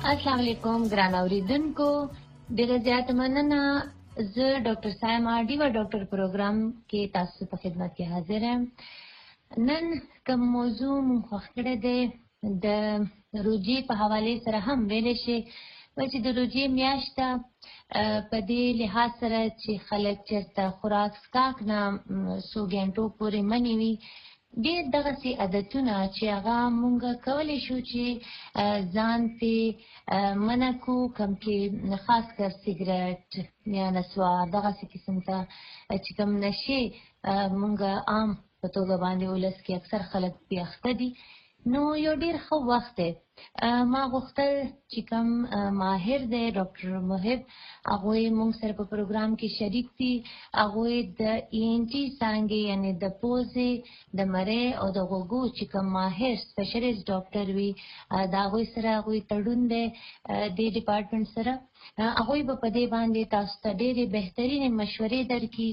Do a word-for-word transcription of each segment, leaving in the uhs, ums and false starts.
السلام علیکم ګران اوریدونکو، ډیره زیاته مننه. زه ډاکټر سایما ډیوا ډاکټر پروګرام کې تاسو په خدمت کې حاضر یم. نن کوم موضوع مونږ خوښ کړی دی د روژې په حواله سره هم ویلی شي چې د روژې میاشت ته په دې لحاظ سره چې خلک چېرته خوراک څښاک نه څو ګنټو پورې منې وي، ډېر دغسې عادتونه چې هغه مونږ کولی شو چې ځان پې منع کړو، کوم کې خاص کر سګرټ یا نسوار دغسې قسم ته چې کوم نشې مونږ عام په توګه باندې ولس کې اکثر خلک پې اخته دي. نو یو ډېر ښه وخت دی. ما غوښتل چې کوم ماهر دی ډاکټر محب، هغوی مونږ سره په پروګرام کې شریک دي. هغوی د ای این ټي څانګې یعنې د پوزې د مرۍ او د غوږو چې کوم ماهر سپیشلیست ډاکټر وي، د هغوی سره هغوی تړون دی دې ډپارټمنټ سره. هغوی به په دې باندې تاسو ته ډېرې بهترینې مشورې درکړي.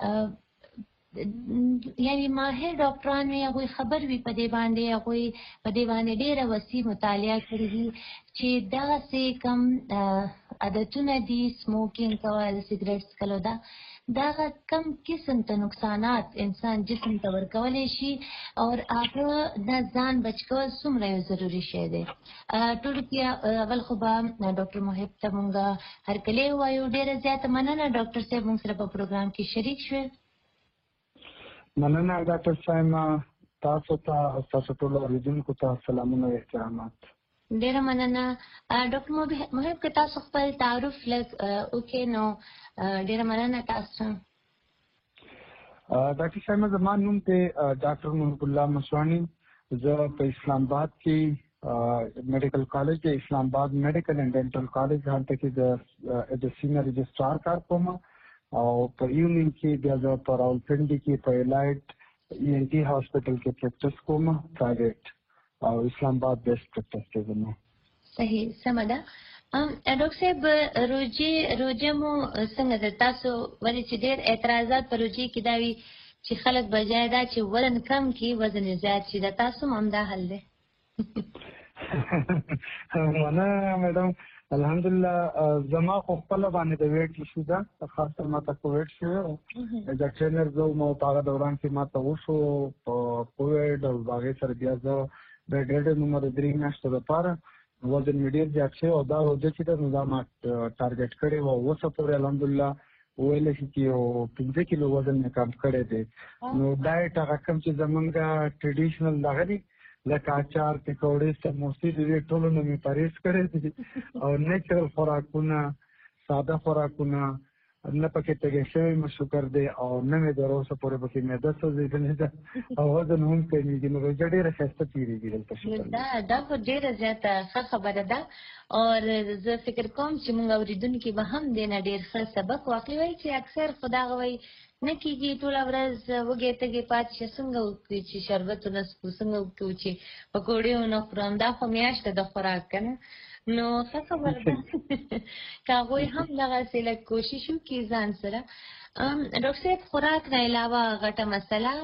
یعنې ماهر ډاکټران وي، هغوی خبر وي په دې باندې، هغوی په دې باندې ډېره وسیع مطالعه کړې وي چې دغسې کوم عادتونه دي، سموکینګ کول، سګرټ څښلو، دا دغه کم قسم ته نقصانات انسان جسم ته ورکولی شي او هغه نه ځان بچ کول څومره یو ضروري شی دی. ټولو کې اول خو به ډاکټر محب ته مونږ هرکلی ووایو. ډېره زیاته مننه ډاکټر صاحب مونږ سره په پروګرام کې شریک شوې. مننه ډاکټر سایما، تاسو ته او تاسو ټولو اوریدونکو ته سلامونه او احترامات. ډېره مننه. ډاکټر محب که تاسو خپل تعارف لږ وکړئ نو ډېره مننه تاسو. ډاکټر سایما، زما نوم دی ډاکټر محب الله مسواني. زه په اسلام آباد کې میډیکل کالج د اسلام آباد میډیکل اینډ ډینټل کالج هلته کې د سینیر رجسټرار کار کوم او په ایونینګ کې بیا زه په راولپنډي کې په الایټ ای این ټي هاسپټل کې پریکټس کوم، پرایویټ او اسلام آباد بیسټ پریکټس کې زما. صحیح، سمه ده. ډاکټر صاحب، روژې روژه مو څنګه ده؟ تاسو ولې چې ډېر اعتراضات په روژې کې دا وي چې خلک بجای دا چې وزن کم کړي وزن یې زیات شي، دا تاسو هم همدا حل دی؟ مننه میډم. الحمدلله زما خو خپله باندې د ویټ ایشو ده، خاص کر ما ته کوویډ شوی و. د ټرینر زه وم او په هغه دوران کې ما ته وشو په کوویډ او هغې سره بیا زه د ډېر عمر د درې میاشتو لپاره وزن مې ډېر زیات شوی او دا روژه چې ده نو دا ما ټارګېټ کړې وه. اوسه پورې الحمدلله وویلی شي چې یو پنځه کیلو وزن مې کم کړی دی. نو ډایټ هغه کوم چې زمونږ ټریډیشنل دغه دي لکه اچار، پکوړې، سموسې، د دې ټولو نه مې پرهیز کړی دی او نیچرل خوراکونه، ساده خوراکونه، نه پکې تږی شوی مې شکر دی او نه مې تر اوسه پورې پکې معده سوځېدلې ده او وزن هم کمیږي. نو روژه ډېره ښایسته تېرېږي دلته. دا دا خو ډېره زیاته ښه خبره ده او زه فکر کوم چې موږ اورېدونکي به هم دې نه ډېر ښه سبق واخلي. وایي چې اکثر خو دغه وایي نه کېږي ټوله ورځ وږی تږی پاتې شه، څنګه وکړو چې شربت ونه څښو، څنګه وکړو چې پکوړې ونه خورم. دا خو میاشت ده د خوراک که نه. نو ښه خبره ده که هغوی هم دغسې لږ کوشش وکړي ځان سره. ډاکټر صاحب، خوراک نه علاوه غټه مسله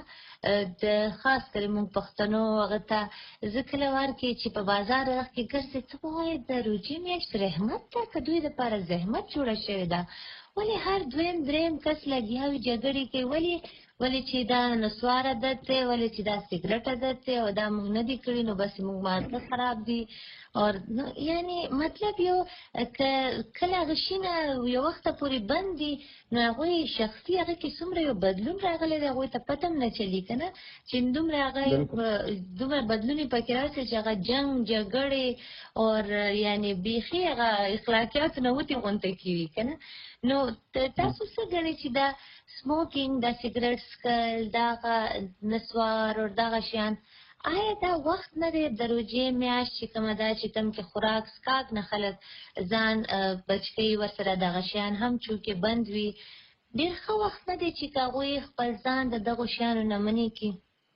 د خاص کر موږ پښتنو هغه ته زه کله وار کې چې په بازار کې ګرځې څه به وایي د روژې میاشت رحمت ده که دوی دپاره زحمت جوړه شوې ده؟ ولې هر دویم دریم کس لګیا وي جګړې کوي؟ ولې ولې چې دا نسوار عادت دی، ولې چې دا سګرټ عادت دی او دا موږ نه دي کړي نو بس موږ ماده خراب دي. اور یعنی مطلب یو که کله هغه شي نه یو وخته پورې بند دي نو هغوی شخصي هغه کې څومره یو بدلون راغلی دی هغوی ته پته هم نه چلي که نه، چې دومره هغه دومره بدلون یې پکې راسي چې هغه جنګ جګړې اور یعنې بیخي هغه اخلاقیاتو نه وتې غونته کېږي که نه. نو تاسو څه ګڼئ چې دا سموکینګ، دا سګرټ څښل، دغه نسوار او دغه شیان، آیا دا وخت نه دی د روژې میاشت چې کومه ده چې کوم کې خوراک څښاک نه خلک ځان بچ کوي ورسره دغه شیان هم چونکې بند وي، ډېر ښه وخت نه دی چې که هغوی خپل ځان د دغو شیانو نه منې کړي؟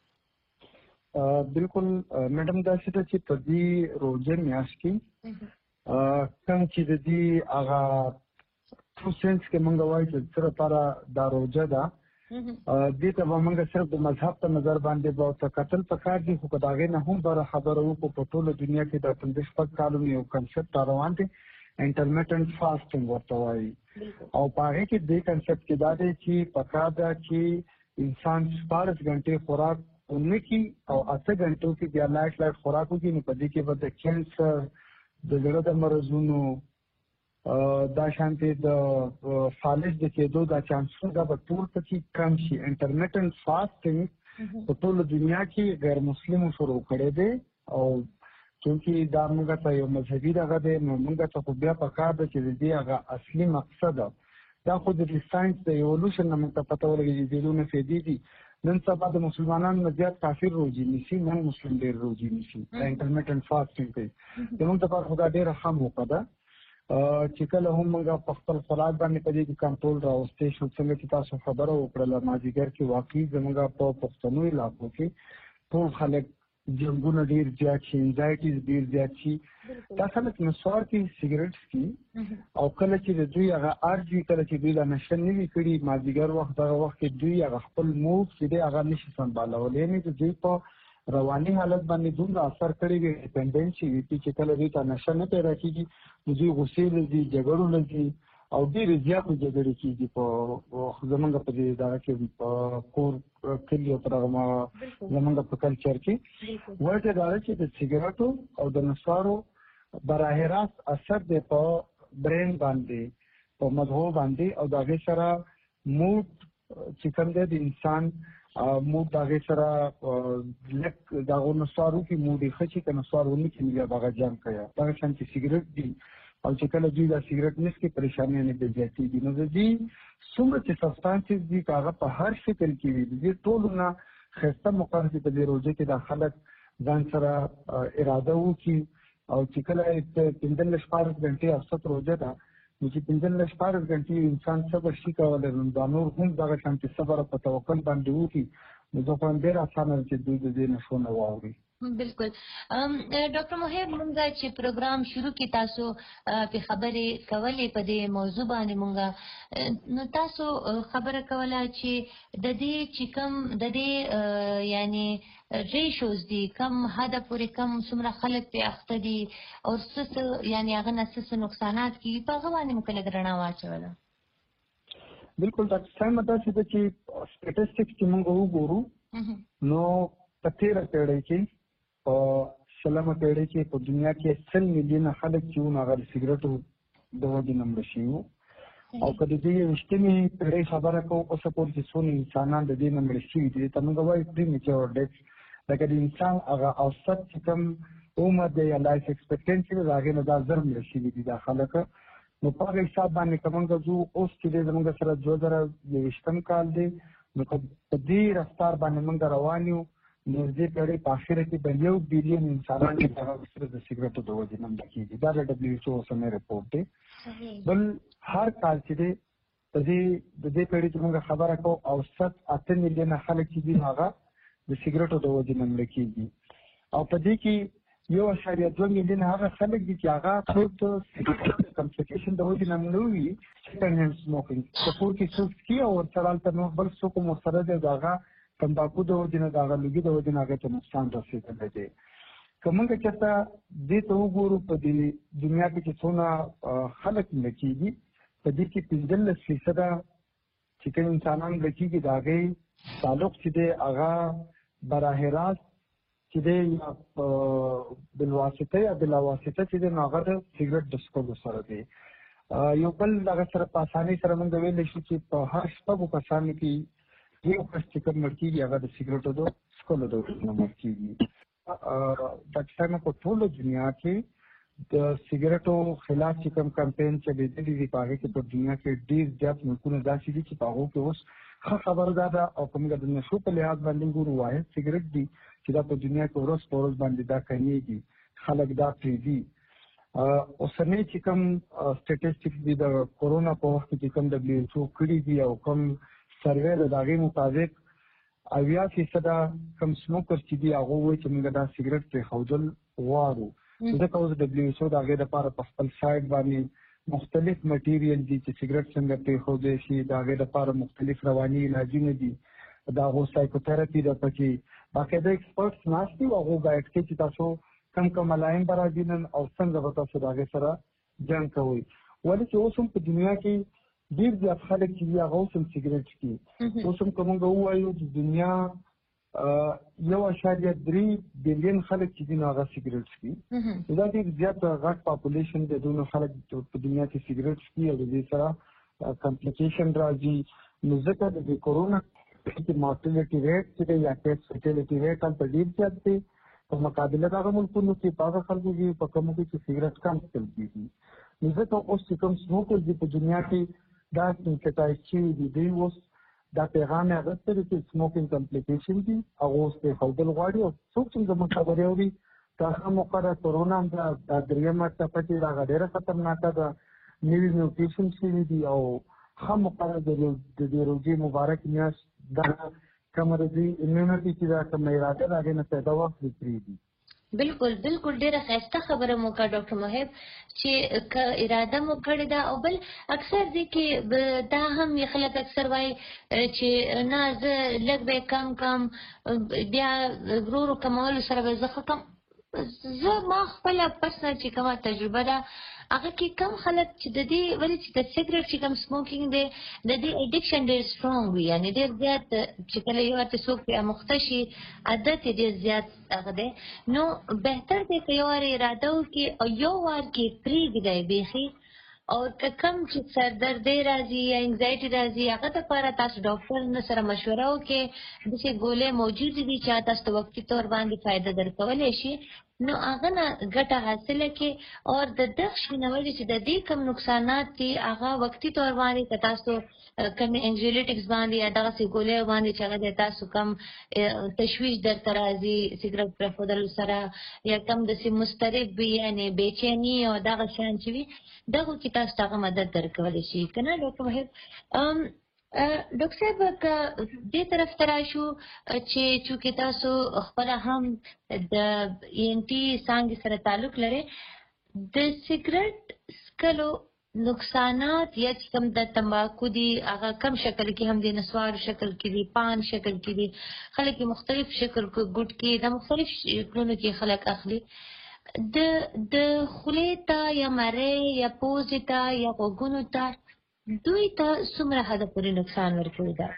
بلکل میډم، داسې ده چې په دې روژه میاشت کې کوم چې د دې هغه ټرو سینس کې مونږ وایو چې څه لپاره دا روژه ده دې ته به موږ صرف د مذهب په نظر باندې به ورته کتل پکار دي، خو که د هغې نه هم بره خبره وکړو په ټوله دنیا کې د پنځه شپږ کالونو یو کنسپټ را روان دی انټرمیټنټ فاسټینګ ورته وایي. او په هغې کې دې کنسپټ کې دا دی چې پکار ده چې انسان شپاړس غنټې خوراک ونه کړي او اته غنټو کې بیا لایټ لایټ خوراک وکړي، نو په دې کې به د کینسر، د زړه د مرضونو، دا شانتې د فالج د کېدو دا چانسونه دا به ټول پکې کم شي. انټرمیټنټ فاسټینګ په ټوله دنیا کې غیر مسلمو شروع کړی دی، او چونکې دا موږ ته یو مذهبي دغه دی، نو موږ ته خو بیا پکار ده چې د دې هغه اصلي مقصد دا خو د ساینس د ایولوشن نه موږ ته پته ولګي چې ډېرونه فایدې دي. نن سبا د مسلمانانو نه زیات کافر روزي نیسي، نن مسلم ډېر روزي نیسي د انټرمیټنټ فاسټینګ کوي. زموږ دپاره خو دا ډېره ښه موقع ده چې کله هم موږ په خپل خوراک باندې په دې کې کنټرول راوستی شو. څنګه چې تاسو خبره وکړله مازدیګر کې، واقعي زموږ په پښتنو علاقو کې ټول خلک جنګونه ډېر زیات شي، انزایټیز ډېر زیات شي. دا خلک نسوار کوي، سګرټ څښي، او کله چې د دوی هغه ارج وي، کله چې دوی دا نشه نه وي کړي مازدیګر وخت، دغه وخت کې دوی هغه خپل موډ چې دی هغه نشي سنبالولی، یعنې د دوی په رواني حالت باندې دومره اثر کړی وي، ډیپنډنسي وي چې کله دوی ته نشه نه پیدا کېږي نو دوی غوسې له ځي، جګړو له ځي، او ډېرې زیاتې جګړې کېږي په زموږ په دې دغه کې په کور کلي او په دغه زموږ په کلچر کې. وجه دا ده چې د سګرټو او د نسوارو براه راست اثر دی په برین باندې، په مغزو باندې، او د هغې سره موډ چې کوم دی د انسان موډ د هغې سره لږ د هغو نسوارو کې موډ یې ښه شي، که نسوار ونه کړي نو بیا به هغه جنګ کوي. دغه شان چې سګرټ دي او چې کله دوی دا سګرټ نه څښي پریشانیانې پرې زیاتېږي. نو د دې څومره چې سبسټانسز دي که هغه په هر شکل کې وي، د دې ټولو نه ښایسته موقع چې په دې روژه کې دا خلک ځان سره اراده وکړي، او چې کله پنځلس شپاړس غنټې اوسط روژه ده، نو چې پنځلس شپاړس غنټې انسان صبر شي کولی، نو دا نور هم دغه شانتې صبر په توکل باندې وکړي، نو زه خو هم ډېر اسانه ده چې دوی د دې نښو نه واوري. بالکل. ډاکټر محب، مونږ چې پروګرام شروع کې تاسو په خبرې کولې په دې موضوع باندې، مونږ نو تاسو خبره کوله چې د دې چې کوم د دې یعنی ریشوز دي، کم حد پورې کم څومره خلک پې اخته دي او څه یعنی هغه نه څه نقصانات کېږي، په هغه باندې مو کله رڼا واچوله؟ بالکل ډاکټر صاحب، داسې ده چې سټیټسټکس چې موږ وګورو نو په تېره پېړۍ کې په شلمه پېړۍ کې په دنیا کې سل میلیونه خلک چې وو هغه د سګرټو د وجې نه مړه شوي وو، او که د دې یوویشتمې پېړۍ خبره کوو اوسه پورې چې څونه انسانان د دې نه مړه شوي دي، ته موږ وایو پریمیچور ډیث. لکه د انسان هغه اوسط چې کوم عمر دی یا لایف ایکسپیکټنسي ده، د هغې نه دا زر مړه شوي دي دا خلک. نو په هغه حساب باندې که موږ ځو اوس چې دی زموږ سره دوه زره یوویشتم کال دی، نو که په دې رفتار باندې موږ روان یو، نو دې پېړۍ په اخره کې به یو بیلیون انسانان چې هغه صرف د سګرټو د وجې نه مړه کېږي. دا د ډبلیو ایچ او اوسنی رپورټ دی. بل هر کال چې دی په دې د دې پېړۍ چې موږ خبره کوو اوسط اته میلیونه خلک چې دي هغه د سګرټو د وجې نه مړه کېږي، او په دې کې یو اعشاریه دوه میلیونه هغه خلک دي چې هغه څوک د سګرټو کمپلیکیشن د وجې نه مړه وي، سیکنډ هینډ سموکینګ، په کور کې څوک څکي او ورسره هلته نور بل څوک هم ورسره دی، د هغه تمباکو د وجې نه، د هغه لوګي د وجې نه هغې ته نقصان رسېدلی دی. که موږ چېرته دې ته وګورو په دې دنیا کې چې څونه خلک مړه کېږي، په دې کې پنځلس فیصده چې کوم انسانان مړه کېږي د هغې تعلق چې دی هغه براه راست چې دی یا بالواسطه یا بلاواسطه چې دی نو هغه د سګرټ د څښلو سره دی. یو بل دغه سره په اسانۍ سره موږ ویلی شو چې په هر شپږو کسانو کې یو کس چې کوم مړ کېږي هغه د سګرټو د څښلو د وجې نه مړ کېږي. ډاکټر صاحب، په ټوله دنیا کې د سګرټو خلاف چې کوم کمپین چلېدلی دي، په هغې کې په دنیا کې ډېر زیات ملکونه داسې دي چې په هغو کې اوس ښه خبره دا ده، او که موږ د نشو په لحاظ باندې ګورو واحد سګرټ دي چې دا په دنیا کې ورځ په ورځ باندې دا کمیږي، خلک دا پرېږدي. اوسنی چې کوم سټیټسټکس دي د کورونا په وخت کې چې کوم ډبلیو ایچ او کړي دي او کوم سروې د هغې مطابق اویا فیصده کم سموکر چې دي هغه وایي چې موږ دا سګرټ پرېښودل غواړو. ځکه اوس ډبلیو ایچ او د هغې دپاره په خپل سایټ باندې مختلف مټیریل دي چې سیګریټ څنګه پرېښودی شي، د هغې لپاره مختلف رواني علاجونه دي، د هغو سایکوتراپي ده پکې، باقاعده ایکسپرټس ناست دي او هغو ګایډ کوي چې تاسو کم کم ملایم به راځي نن او څنګه به تاسو د هغې سره جنګ کوئ. ولې چې اوس هم په دنیا کې ډېر زیات خلک چې دي هغه اوس هم سیګریټ څښي. اوس هم که موږ ووایو چې دنیا یو اشاریه درې بلین خلک چې دي نو هغه سیګریټ څښي. دا ډېر زیات غټ پاپولیشن دی، دونه خلک په دنیا کې سیګریټ څښي او د دې سره کمپلیکیشن راځي. نو ځکه د دې کورونا کې مارټیلیټي ریټ چې دی یا کیس فیټیلیټي ریټ هلته ډېر زیات دی په مقابله د هغه ملکونو کې، په هغه خلکو کې په کومو کې چې سیګریټ کم څښل کېږي. نو ځکه اوس چې کوم سموکرز دي په دنیا کې دا سینسټایز شوي دي، دوی اوس دا پیغام یې اخیستی دی چې سموکینګ کمپلیکیشن دي، هغه اوس پرېښودل غواړي. او څوک چې زموږ خبرې اوري دا ښه موقع ده، کورونا هم ده، دا درېیمه څپه چې ده هغه ډېره خطرناکه ده، نوي میوټیشن شوي دي او ښه موقع ده د دې روژې مبارک میاشت دا کومه د دوی امیونټي چې ده کومه اراده ده هغې نه پیدا واخلي پرېږدي. بالکل بالکل ډیره ښایسته خبره مو کړه ډاکټر محب چې که اراده مو کړې ده. او بل اکثر دي کې دا هم خلک اکثر وایي چې نه زه لږ به کم کم بیا ورو ورو کمولو سره به زه ښه کم. زه ما خپله پرسنل چې کومه تجربه ده هغه کې کم خلک چې د دې ولې چې د سیګریټ چې کوم سموکینګ دی د دې اډکشن ډېر سټرونګ وي، یعنې ډېر زیات چې کله یو ورته څوک پرې اموخته شي عادت یې ډېر زیات هغه دی. نو بهتر دی که یو وار اراده وکړي او یو وار کې پرېږدی بیخي. او که کم چې سردردي راځي یا انزایټي راځي هغه دپاره تاسو ډاکټر نه سره مشوره وکړئ. داسې ګولۍ موجودې دي چې تاسو ته وقتي طور باندې فایده درکولی شي، نو هغه نه ګټه حاصله کړئ. او د دغه شي نه ولې چې د دې کم نقصانات دي هغه وقتي طور باندې که تاسو کم انزیولیټکس باندې یا دغسې ګولۍ باندې چې هغه د تاسو کم تشویش درته راځي سیګریټ پرېښودلو سره یا کم داسې مضطرب وي یعنې بېچیني او دغه شیان چې وي دغو کې تاسو ته هغه مدد درکولی شي که نه ډاکټر محب؟ ډاکټر صاحب که دې طرف ته راشو چې چونکې تاسو خپله هم د ای ان ټي څانګې سره تعلق لرئ، د سیګریټ څښلو نقصانات یا چې کوم د تمباکو دي هغه کم شکل کې هم دي، نسوارو شکل کې دي، پان شکل کې دي، خلک یې مختلف شکل کې ګوټکې د مختلف شکلونو کې خلک اخلي. د د خولې ته یا مرۍ یا پوزې ته یا غوږونو ته دوی ته څومره حده پورې نقصان ورکوي ده؟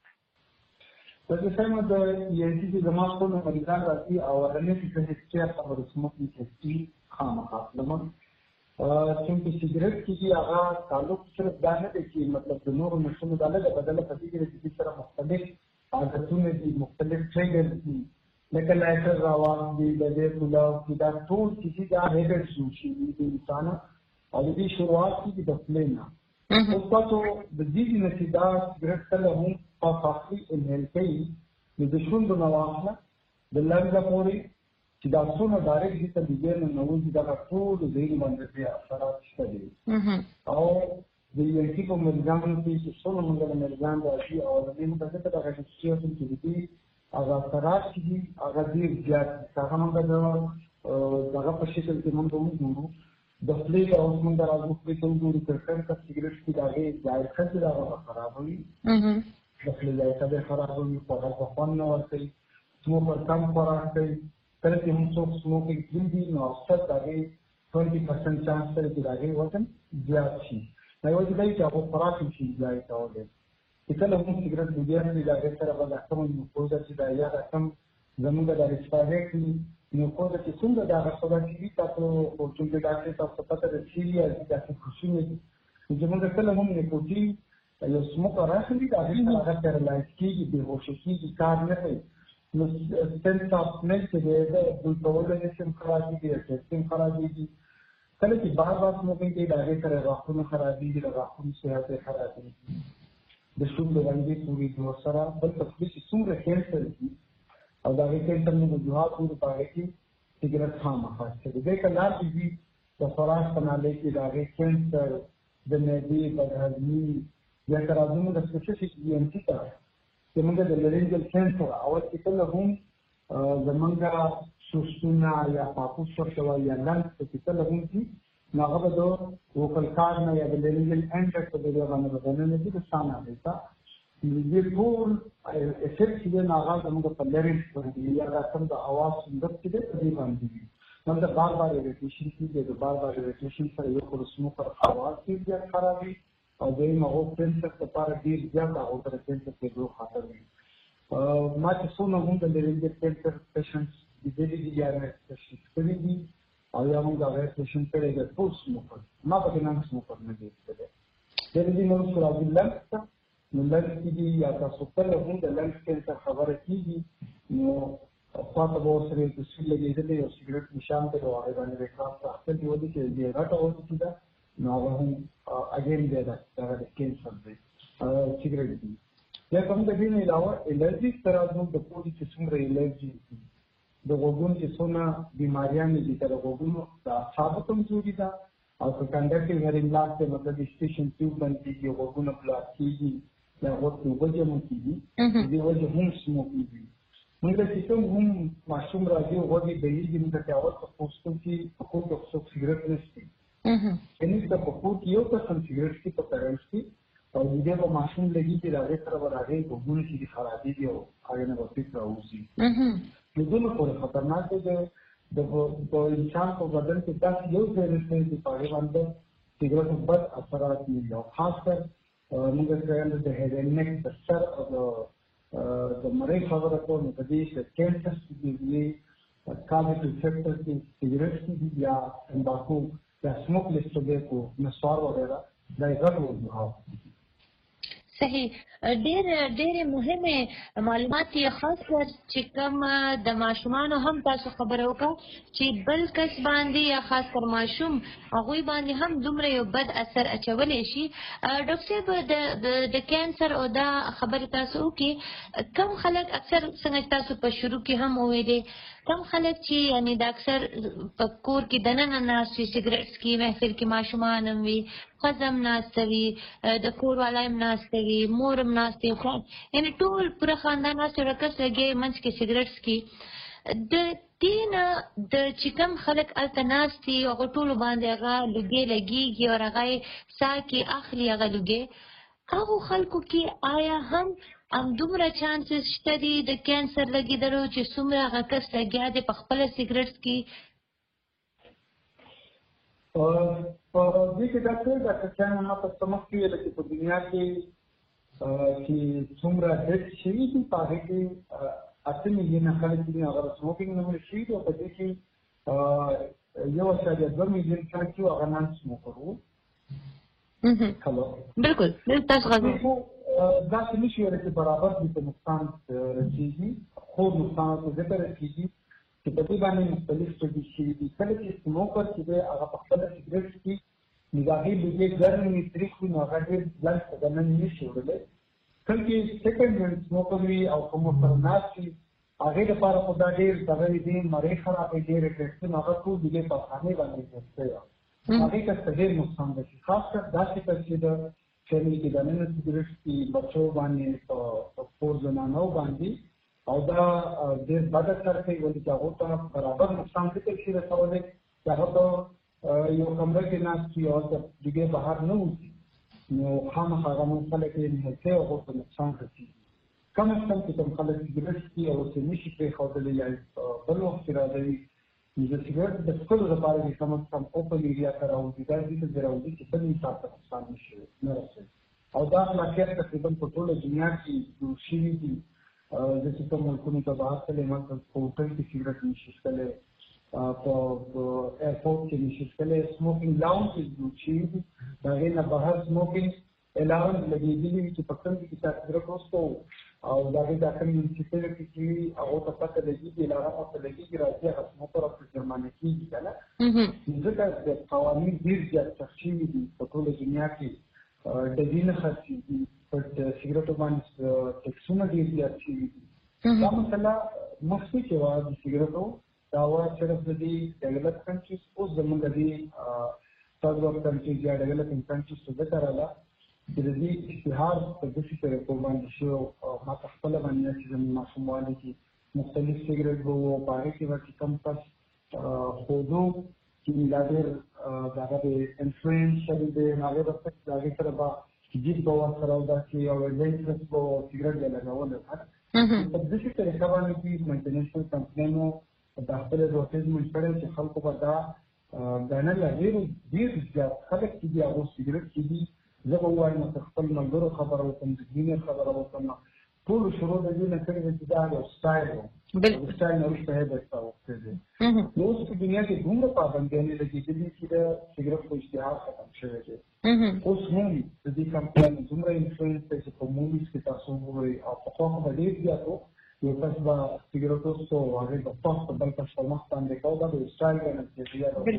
دغه سمه د ای ان ټي چې زما خپل مریضان راځي او اولنۍ چې هیڅ خبره سموکینګ هسټري خامخا اخلم. چونکې سیګریټ چې دي هغه تعلق صرف دا نه دی چې مطلب د نورو نشونو دا لږه بدله په دې کې د دې سره مختلف عادتونه دي، مختلف ټریګرز دي، لکه لایټر راواخلي د دې کلاو چې دا ټول چې دا هیبټس جوړ شوي د انسان او د دې شروعات چې د خولې نه. اوس تاسو د دې نه چې دا سیګریټ کله هم په خاصي انهیل کوي نو د شونډو نه واخله د لنګه پورې چې دا څونه ډایرکټ دې ته بګیر نه نوځي دا ټول د ذهن باندې پرې اثرات شته دي. او د ای ان ټي په مریضانو کې چې څومره موږ د مریضان راځي او د دې موږ ته دغه شخصیت چې دي هغه اثرات چې دي هغه ډېر زیات دي. هغه موږ د دغه په شکل کې موږ وګورو د خولې ته اوس موږ راځو خولې ته وګورو تر کوم کس سیګریټ چې د هغې ذایقه چې د هغه خرابوي، د خولې ذایقه به خرابوي، خوراک به خوند نه ورکوي، سموکر کم خوراک کوي. کله چې هم څوک سموکینګ پرېږدي نو اکثر د هغې ټوینټي پرسنټ چانس لري چې د هغې وزن زیات شي. دا یوازې دا وي چې هغه خوراک هم شي ضایع کولی. چې کله هم سیګریټ بګیر کړي د هغې سره به دا کومه نفوذه چې دا یا دا کوم زموږ د ایکسپایرېټ وي نفوذه چې څومره د هغه خوراکي وي تاسو خو چونکې ډاکټر تاسو ته پته ده سیریا داسې خوشونه دي نو زموږ کله هم نیکوټین یو سموکر راخلي د هغې سره هغه پیرالایز کېږي، بېهوشه کېږي، کار نه کوي. نو سنس اف سمیل چې دی د بوی کولو سیستم خرابېږي، د سیستم خرابېږي. کله چې بار بار سموکینګ کوي د هغې سره غاښونه خرابېږي، د غاښونو صحت یې خرابېږي، د شونډو رنګې پورېدو سره بل په خولې چې څومره کینسر دي او د هغې کینسر نه وجوهات ګورو په هغې کې سیګریټ خامخا څښي. دې که لارې دي د خوراک په نالۍ کې د هغې کینسر، د معدې بدهضمي، یا که راځو موږ سپیسیفیک ای ان ټي ته چې موږ د لرینجل کینسر اول کې کله هم زموږ سوستونه یا پاپوس ورته وایي یا لنګس ته چې کله هم ځي نو هغه به د وکل کار نه یا د لیګل انټر په ډول باندې بدلنه نه دي د سانا دیتا دې ټول افیکټ چې نه هغه زموږ په لري باندې یا د کوم د اواز څنګه چې دې باندې نو دا بار بار ریپیټیشن کیږي د بار بار ریپیټیشن سره یو خرسمو پر اواز کې بیا خرابي او دې مغو کینسر لپاره ډیر زیات او تر کینسر کې دوه خطر دي ما چې څونه هم د لیګل کینسر پیشنټس د دې دي یا نه څه دي او یا موږ هغه پیشنټ ته د ټول سموکر ما په نام سموکر نه دي څه دي د دې نو سره د لنګ نو لنګ کې دي یا تاسو په هم د لنګ کینسر خبره کیږي نو خواته به ورسره د سیل لګېدلی او سګرټ نشان دی او هغې باندې د کراس اخیستل دي ولې چې دې غټه اوسي ده نو هغه هم اګین بیا د هغه د کینسر دی سګرټ دي یا کوم د دې نه علاوه الرجي سره زموږ د پوډي چې څومره الرجي د غوږونو چې څونه بیماریانې دي د غوږونو د اعصابو کمزوري ده او که کنډکټیو هیرینګ لاس دی مطلب سټیشن ټیوب باندې کېږي غوږونه بلاک کېږي یا غوږ کې اوبه جمع کېږي د دې وجه هم سموک کېږي موږ چې کوم هم ماشوم راځي او غوږ یې بهېږي موږ ته اول په پوسټو کې په کور کې څوک سګرټ نه څښي یعنې ته په کور کې یو قسم سګرټ څښي په پیرنټس کې او د دې به ماشوم لګېږي د هغې سره به د هغې غوږونه چې دي خرابېږي او هغې نه به فکر راوځي نو دومره پورې خطرناک دی د انسان په بدن کې داسې یو ځای دی چې په هغې باندې سګرټو بد اثرات دي او خاص کر موږ کړی د هیډ اینډ نیک د سر او د د مړۍ خبره کوو نو په دې چې کینسر چې دي کاربن ریسپټر کې سګرټ کې دي یا تمباکو یا سموک لیس ټوبیکو نسوار وغیره دا یې غټ وضوحات صحیح ډېر ډېرې مهمې معلومات یې خاص کر چې کوم د ماشومانو هم تاسو خبره وکړه چې بل کس باندې یا خاص کر ماشوم هغوی باندې هم دومره یو بد اثر اچولی شي ډاکټر صاحب د کینسر او دا خبرې تاسو وکړي کم خلک اکثر څنګه تاسو په شروع کې هم وویلې کم خلک چې یعنی د اکثر په کور کې دننه ناست وي سګرټ څښي محفل کې ماشومان هم وي ښځه هم ناسته وي د کور والا هم ناسته وي مور هم ناستې یعنې ټول پوره خاندان ناست یو کس لګیا منځ کې سګرټ څښي د دې نه د چې کوم خلک هلته ناست دي هغو ټولو باندې هغه لوګې لګېږي او هغه یې ساه کې اخلي هغه لوګې هغو خلکو کې آیا هم همدومره چانسز شته دي د کینسر لګېدلو چې څومره هغه کس لګیا دی په خپله سګرټ څښي په دې کې ډاکټر ډاکټر صاحب ما په مخ کې ویل چې په دنیا کې چې څومره ډیټ شوي دي په هغې کې اته میلیونه خلک دي هغه سموکینګ نه مړه شوي دي او په دې کې یو اعشاریه دوه میلیون خلک چې هغه نان سموکر وو هلو بلکل تاسو غږ داسې نه شي ویلی چې برابر دي په نقصان رسېږي خو نقصان ته ځکه رسېږي چې په دې باندې مختلف سټډي شوي دي کله چې سموکر چې دی هغه په خپله سګرټ څښي نو د هغې لوګې ګرم وي تریخ وي نو هغه ډېر بلند په دننه نه شي وړلی کله چې سیکنډ هینډ سموکر وي او کوم سره ناست وي هغې لپاره خو دا ډېر دغه دی مړۍ خرابوي ډېر افیکټ نو هغه ټول لوګې په افغانۍ باندې جوړ شوی هغې کس ته ډېر نقصان رسي خاص کر داسې کس چې د فیملي کې دننه سګرټ څښي بچو باندې په کور زنانو باندې او دا ډېر بد اثر کوي ولې چې هغو ته برابر نقصان ذکر شي رسولی چې هغه په یو کمره کې ناست وي او هلته لوګې بهر نه وځي نو خامخا هغه مونږ خلک یې نهلتی هغو ته نقصان رسېږي کم از کم چې کوم خلک سګرټ څښي او ورته نه شي پرېښودلی یا بل وخت کې راځوي نو د سګرټ د څښلو لپاره چې کم از کم اوپن ایریا ته راوځي دا دې ته دې راوځي چې بل انسان ته نقصان نه شي نه رسوي او دا اخلاقیات تقریبا په ټوله دنیا کې جوړ شوي دي زه چې کوم ملکونو ته بهر تللی ما په هوټل کې سګرټ نه شي څښلی په ایرپورټ کې نه شي څښلی سموکینګ لاونج کې جوړ شوي دي د هغې نه بهر سموکینګ الاون لګېدلي وي چې په کوم ځای کې چا سګرټ وڅښو او د هغې دا کوم میونسپلټي چې وي هغو ته پته لګېږي الاغه ورته لګېږي راځي هغه سموکر ورته جرمانه کېږي که نه ځکه د قوانین ډېر زیات سخت شوي دي په ټوله دنیا کې ډبې نه خرڅېږي په سګرټو باندې ټکسونه ډېر زیات شوي دي دا مسله مخکې چې وه د سګرټو دا وه صرف د دې ډیولپ کنټریز اوس زموږ د دې ثرډ ورلډ کنټریز یا ډیولپینګ کنټریز ته ځکه راغله چې د دې اشتهار په داسې طریقو باندې شو او ما ته خپله باندې چې زموږ ماشوموالي کې مختلف سګرټ به وو په هغې کې به چې کوم کس خودو چې دا ډېر دغه د انفلوئنشل دی، هغې د افیکټ د هغې سره به جیب به ورسره او داسې یو ایډونچرس به سګرټ به لګولی په داسې طریقه باندې چې ملټینیشنل کمپنیانو دا خپل اډورټایزمنټ کړی چې خلکو به دا ګڼل ډېر ډېر زیات خلک چې دي هغو سګرټ چې دي زه به ووایم که خپل ملګرو خبره وکړم د ځینې خبره وکړم ټولو شروع د دې نه کړې ده چې دا یو سټایل و د سټایل نه وروسته یې درته وختې دی نو اوس په دنیا کې دومره پابندیانې لګېدلي چې د سګرټ په اشتهار ختم شوی دی اوس هم د دې کمپنیانو دومره انفلوئنس دی چې په موویز کې تاسو وګورئ او پخوا خو به ډېر زیات و یو کس به سګرټ وڅښو او هغې به پخ په بل کس په مخ باندې کوو دا به یو سټایل ګڼل کېده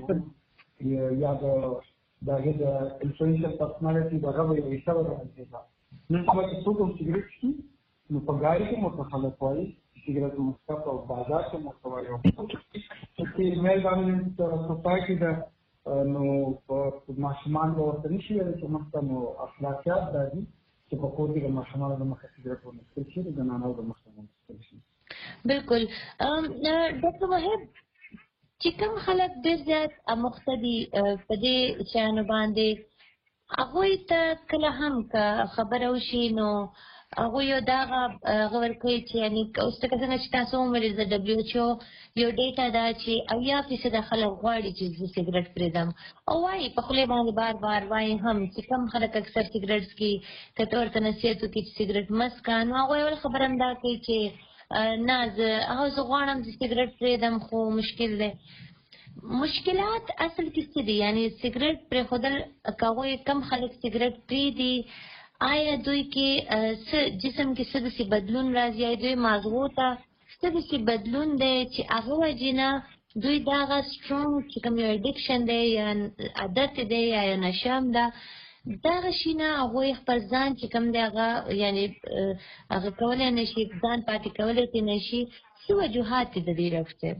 یا د د هغې د انفلوئنشل پرسنالټي د هغه به یو حصه به ګڼل کېده نن سبا چې څوک هم سګرټ څښي نو په ګاډي کې ورته خلک وایي سګرټ مصرف او بازار کې ورته وایي چې میل ډامیننټ سوسایټي ده نو ماشومان به ورته نه شي ویلی چې مخته نو اخلاقیات دا دي چې په کور کې د ماشومانو د مخه سګرټ ونڅکل شي د زنانو د مخه ونڅکل شي. بالکل ډاکټر وهاب چې کوم خلک ډېر زیات اموخته دي په دې شیانو باندې هغوی ته کله هم که خبره وشي نو هغوی یو دا هغه ورکوي چې یعنې اوس لکه څنګه چې تاسو وویل د ډبلیو ایچ او یو ډیټا ده چې اویا فیصده خلک غواړي چې زه سګرټ پرېږدم او وایي په خولې باندې بار بار وایي هم چې کم خلک اکثر سګرټ څښي که ته ورته نصیحت وکړي چې سګرټ مه څښه نو هغوی اول خبره هم دا کوي چې نه زه هغه زه غواړم چې سګرټ پرېږدم خو مشکل دی. مشکلات اصل کې څه دي؟ یعنې سګرټ پرېښودل که هغوی کم خلک سګرټ پرېږدي آیا دوی کې څه جسم کې څه داسې بدلون راځي؟ آیا دوی ماغزو ته څه داسې بدلون دی چې هغه وجې نه دوی دا هغه سټرونګ چې کوم یو اډکشن دی یا عادت دی یا یو نشه هم ده دغه شي نه هغوی خپل ځان چې کوم دی هغه یعنې هغه کولی نه شي ځان پاتې کولی ترې نه شي څه وجوهات دي د دې رفتې؟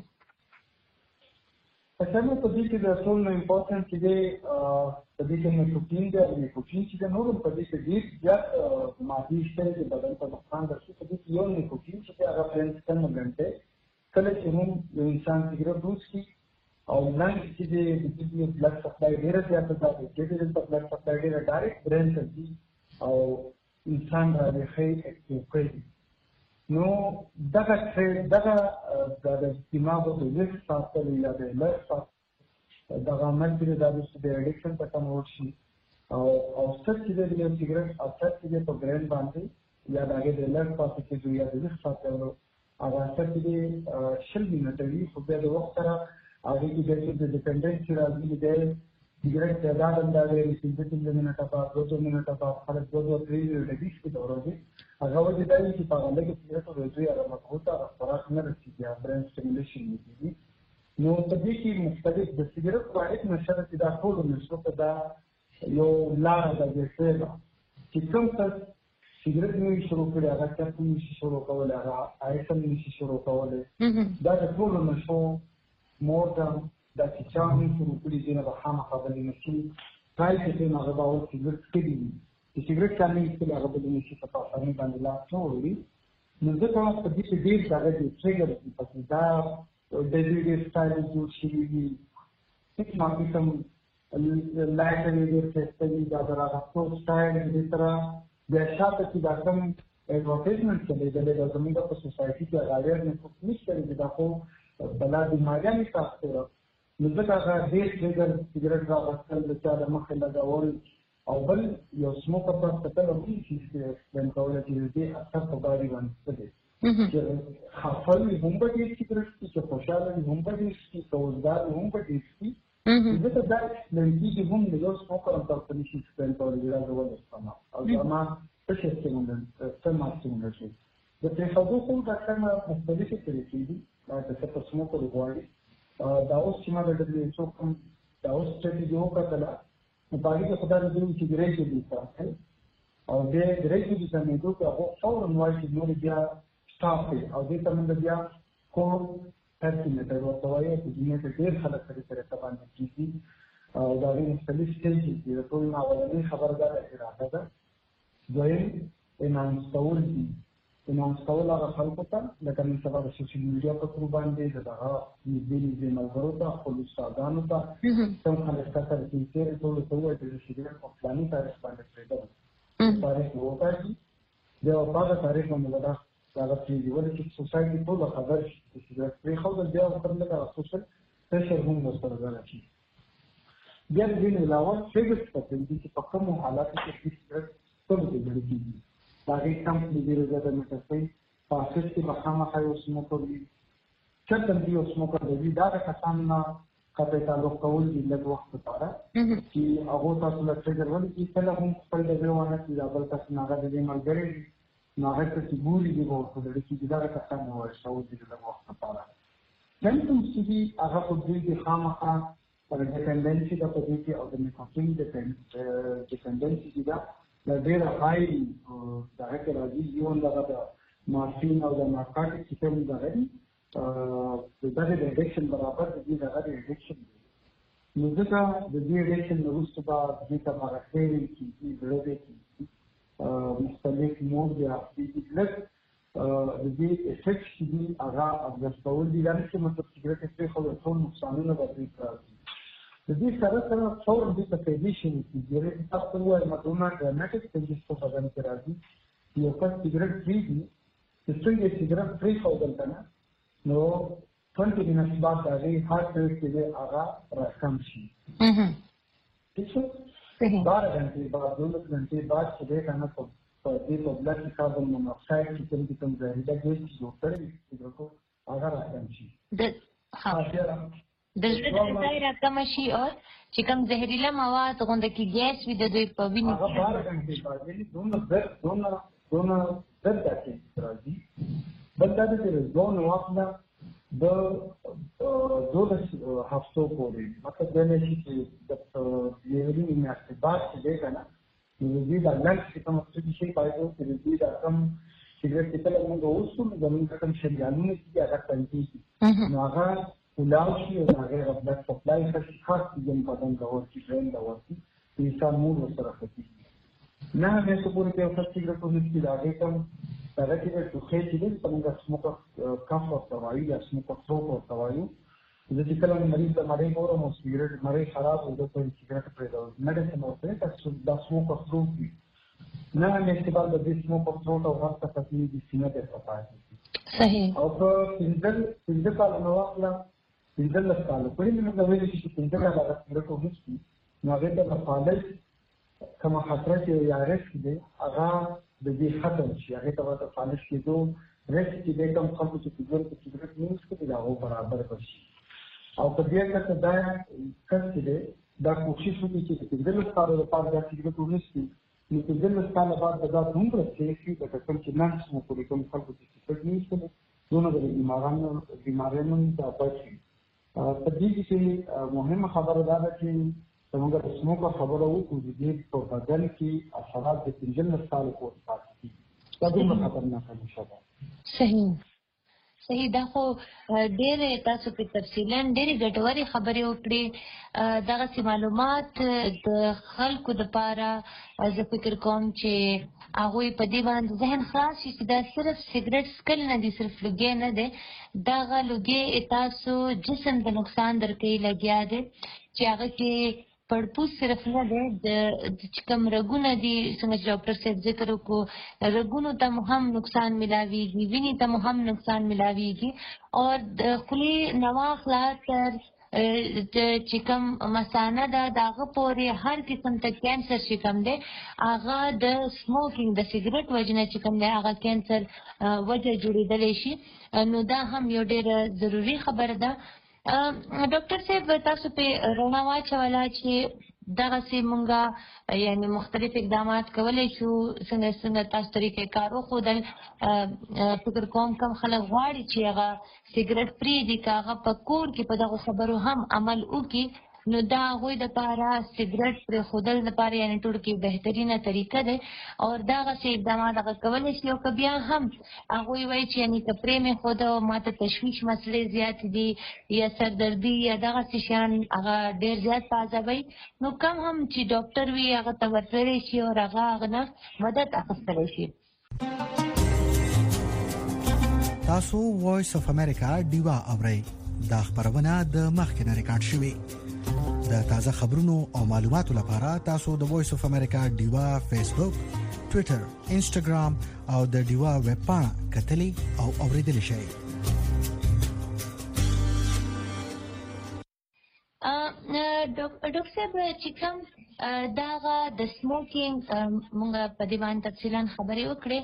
اصلا په دې کې د ټول نه امپورټنټ چې دی په دې کې نیکوټین دی او نیکوټین چې دی نور هم په دې کې ډېر زیات مادې شته چې بدن ته نقصان رسوي په دې کې یو نیکوټین چې دی هغه فرینډ څنګه ګڼته کله چې هم یو انسان سګرټ وڅښي او لنګ چې دی د دې بلډ سپلای ډېره زیاته ده د دې د بلډ سپلای ډېره ډایرکټ برین ته ځي او انسان راویښوي اکټیو کوي نو دغه دغه د دماغو د ویښ ساتلو یا د لږ ساتلو دغه عمل چې دی دا چې د اډکشن ته کنورټ شي او او څه چې دی د یو سګرټ اثر چې دی په برین باندې یا د هغې د لږ پاتې کېدو یا د ویښ ساتلو هغه اثر چې دی شل منټه وي خو بیا د وخت سره هغې کې بیا چې د ډیپنډنسي راځي د سګرټ تعداد اندازې پنځه پنځه منټه بعد دوه دوه منټه بعد خلک دوه دوه درې ډګیز کې د ورځې هغه وجې دا وي چې په هغه لږې سګرټو د دوی هغه مضبوطه هغه خوراک نه رسېږي هغه برین سټیمولیشن نه کېږي نو په دې کې مختلف د سګرټ واحد نشه ده چې دا ټولو نشو ته دا یو لاره ده جیسې ده چې کوم کس سګرټ نوي شروع کړي هغه چرس هم نشي شروع کولی هغه آیس هم نشي شروع کولی دا د ټولو نشو مور ده دا چې چا هم شروع کړي دې نه به خامخا بلې نشي ټرای کوي نو هغه به اول سګرټ څښلي وي چې سګرټ چا نه وي څښلي هغه بلې نشي په اسانۍ باندې لاس نه وړي نو ځکه په دې کې ډېر دغه دي ټریګر دي پکې دا د دې ډېر سټایل جوړ شوي دي هېڅ ماقسم لایټ یې ډېر ښایسته وي دا د راغښتو سټایل دې سره بیا شاته چې دا کوم ایډورټایزمنټ چلېدلی ده زموږ په سوسایټي کې هغه اویرنس نشته چې دا خو بلا بیماریانې ساخته ده نو ځکه هغه ډېر ټریګر سګرټ راغښتل د چا د مخې لګول او بل یو سموکر ته کتل هم شي ایکسپلین کولی چې د دې اثر په باندې باندې څه دی چې خفه وي هم به ډېر سګرټ څښي چې خوشحاله وي هم به ډېر څښي که وزګار وي هم به ډېر څښي ځکه دا ایکسپلین کېږي هم د یو سموکر هم تاسو نه شي ایکسپلین کولی چې دا زه ولې څښم او زما څه شی څنګه څه ما څنګه شي د پرېښودو خو ډاکټر نه مختلفې طریقې دي که څه په سموکر وغواړي دا اوس چې ما د ډبلیو ایچ او کوم دا اوس سټډي وکتله نو په هغې کې خو دا د دوی چې ګریجولي ساتل او بیا ګریجولي سمېدو کې هغه فورا وایي چې نور بیا سټاپ دی او دې ته موږ بیا کور پرسیمیټر ورته وایو په دنیا کې ډېر خلک په دې طریقه باندې کېږي او د هغې مختلف سټیجز دي د ټول نه اولنۍ خبره دا اراده ده دویم اناونس کول دي اناونس کول هغه خلکو ته لکه نن سبا د سوشل میډیا په تھرو باندې د دغه نږدې نږدې ملګرو ته خپلو استادانو ته کوم خلک تا سره چې تېرې ټولو ته ووایي چې د سګرټ په فلاني تاریخ باندې پرېږدم تاریخ مې وټاکي بیا په هغه تاریخ باندې به دا دغه پرېږدي ولې چې سوسایټي ټوله خبر شي چې سګرټ پرېښودل بیا ورته لږ هغه سوشل پریشر هم ورسره ځان شي بیا د دې نه علاوه فکس ته پرېږدي چې په کومو حالاتو کې سګرټ څنګه ګڼل کېږي د هغې کمپني ډېره زیاته مټرسۍ په افس کې به خامخا یو سموکر وي چېرته دې یو سموکر به وي دا د کسان نه قطع تعلق کول دي لږ وخت لپاره چې هغو تاسو له ټریګر ولې چې کله هم خپل ډګر ونه کړي دا بل کس نه هغه د دې ملګری وي نو هغه ته چې ګوري دي به ورته زړه کېږي دغه کسان نه ورشول دي د لږ وخت لپاره سیمپټمز چې دي هغه خو دوی د خامخا پر ډیپنډنسي ده په دې کې او د نیکوټین ډیپنډنسي چې ده دا ډېره هاي دغه کې راځي یو دغه د مارفین او د نارکاټیک چې کوم دغه دي د دغه د اډکشن برابر د دې دغه د اډکشن دی نو ځکه د دې اډکشن نه وروسته به دې ته هغه خیل کېږي زړه دی کېږي مختلف موډ دی لږ د دې افیکټ چې دي هغه ابزرو کول دي دا نه چې مطلب سګرټ یې پرېښودل ټول نقصانونه به پرې راځي د دې سره سره فورا دې ته پیدا شي چې تاسو ته وایي مدونه ډراماټیک چینجز په بدن کې راځي یو کس سګرټ پرېږدي چې څنګه سګرټ پرېښودل که نه نو ټوینټي منټس بعد د هغې هارټ ریټ چې دی هغه راکم شي ٹھیک شو بارہ घंटे بعد دولس घंटे بعد چې دی که نه په دې په بلډ کې کاربن مونوکساید چې کوم چې کوم زهریله ګیس چې جوړ کړی وي سګرټو هغه راکم شي د زړه د ځای راکمه شي او چې کوم زهریله مواد غونډه کې ګیس وي د دوی په وینې هغه بارہ घंटे بعد یعنې دونه درد دونه دونه درد داسې راځي بل دا ده چې زون واخله د دولس هفتو پورې مطلب دا نه شي چې د ډلیوري میاشتې بعد چې دی که نه نو د دې دا لنډ چې کوم څه شي پایدو چې د دې دا کوم سګرټ چې کله موږ وڅښو نو زموږ کوم شریانونه چې دي هغه تنګ کېږي نو هغه ولاړ شي او د هغې هغه بلډ سپلای ښه شي خاص چې بدن ته ورشي برین ته ورشي د انسان موډ ورسره ښه کېږي نه میاشتو پورې که یو ښه سګرټ ونیسي د هغې کوم هغه کې د ټوخۍ چې دی په موږ سموکر کف ورته وایو یا سموکر تھروټ ورته وایو زه چې کله مریض ته مرۍ ګورم او سګرټ مرۍ خراب وي ده ته سګرټ پرېږدو میډیسن ورته دا سموکر تھروټ وي نهه میاشتې بعد د دې سموکر تھروټ او غږ ته ختمېږي سینه بېرته پاتې شي او په پنځه پنځه کاله نه واخله پنځلس کاله پورې مې موږ ویلی شي چې پنځه کاله هغه سګرټ ونیسي نو هغې ته د فالج کومه خطره چې یا رسک دی هغه د دې ختم شي هغې ته به د فالج کېدو رسک چې دی کوم خلکو چې په ژوند کې سګرټ نه وڅښي د هغو برابر به شي او په دې کسه دا کس چې دی دا کوښښ وکړي چې د پنځلس کالو لپاره دا سګرټ ونیسي نو پنځلس کاله بعد به دا دومره سیف وي لکه کوم چې نن سموک وکړي کوم خلکو چې سګرټ نه وڅښي دونه به د بیمارانو بیماریانو څخه بچ وي په دې کې مهمه خبره دا ده چې زموږ د سموکر خبره وکړو د دې په بدن کې اثرات د پنځلس کالو پورې پاتې کېږي دا دومره خطرناکه نشه ده صحیح صحیح دا خو ډېرې تاسو په تفصیلا ډېرې ګټورې خبرې وکړې دغسې معلومات د خلکو دپاره زه فکر کوم چې هغوی په دې باندې ذهن خلاص شي چې دا صرف سګرټ څښل نه دي صرف لوګی نه دی دغه لوګی تاسو جسم د نقصان درکوي لګیا دی چې هغه کې پړپوس صرف نه دی د چې کوم رګونه دي څنګه چې ډاکټر صاحب ذکر وکړو رګونو ته مو هم نقصان ملاویږي وینې ته مو هم نقصان ملاویږي او د خولې نه واخله تر چې کوم مثانه ده د هغه پورې هر قسم ته کینسر چې کوم دی هغه د سموکینګ د سګرټ وجې نه چې کوم دی هغه کینسر وجه جوړېدلی شي نو دا هم یو ډېره ضروري خبره ده ډاکټر صاحب تاسو په رڼا واچوله چې دغسې مونږه یعنې مختلف اقدامات کولی شو څنګه څنګه تاسو طریقې کار وښودل فکر کوم کم خلک غواړي چې هغه سګرټ پرېږدي که هغه په کور کې په دغو خبرو هم عمل وکړي نو دا هغوی دپاره سګرټ پرېښودل دپاره یعنې ټولو کې بهترینه طریقه دی او دغسې اقدامات هغه کولی شي او که بیا هم هغوی وایي چې یعنې که پرې مې ښوده ما ته تشویش مسلې زیاتې دي یا سردردي یا دغسې شیان هغه ډېر زیات په عذابوي نو کم هم چې ډاکټر وي هغه ته ورتللی شي او هغه هغه نه مدد اخیستلی شي تاسو وایس اف امریکا ډیوا اورئ. دا خبرونه د مخکنه ریکارډ شوې. د تازه خبرونو او معلوماتو لپاره تاسو د وایس اف امریکا ډیوا فیسبوک، ټوئیټر، انسټاګرام او د ډیوا ویب پاڼه کتلی او اوریدلی شئ. ډاکټر صاحب چې کوم داغه د سموکینګ موږ په دې باندې تفصیلا خبرې وکړې،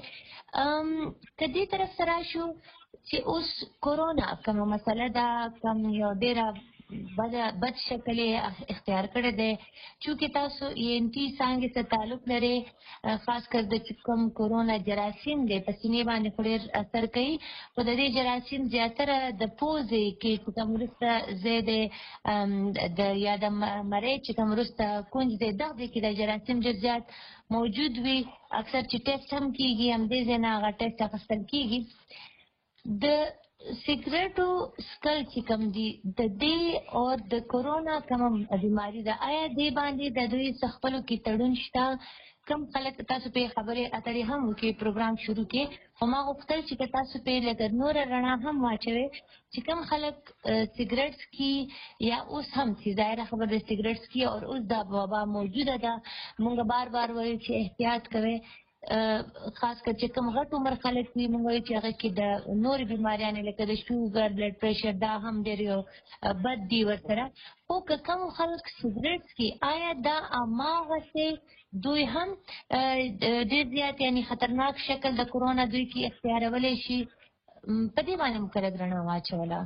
کدي طرف سره شو چې اوس کورونا کومه مسله ده، کوم یو ډیره بد بد شکل اختیار کړی دی، چې تاسو ای ان ټي څنګه څه تعلق لري، خاص کر د کوم کورونا جراثیم دی په سینې باندې ډېر اثر کوي. په دې جراثیم زیاتره د پوزې کې کوم ورسته زیاده د یا د مری چې کوم ورسته کونج دی دغه کې د جراثیم ډېر زیات موجود وي. اکثر چې ټیسټ هم کیږي هم دې نه هغه ټیسټ اخیستل کیږي. د سیګریټو سکل چې کوم دي د دې او د کورونا کوم بیماری ده، آیا دې باندې د دوی خپلو کې تړون شته؟ کم خلک تاسو په خبرې اترې هم وکړي پروګرام شروع کې، خو ما غوښتل چې تاسو په لږ نور رڼا هم واچوي چې کم خلک سیګریټ کی یا اوس هم چې ظاهره خبر د سیګریټ کی او اوس دا وبا موجوده ده. موږ بار بار وایو چې احتیاط کوئ، خاص کر چې کوم غټ عمر خلک وي موږ وایو چې هغه کې د نور بیماریانې لکه د شوګر، بلډ پریشر دا هم ډېر یو بد دي ورسره. خو که کوم خلک سیګریټ کی آیا دا هماغسې دوی هم ډېر زیات یعنی خطرناک شکل د کورونا دوی کې اختیارولی شي؟ په دې باندې مو کله رڼا واچوله.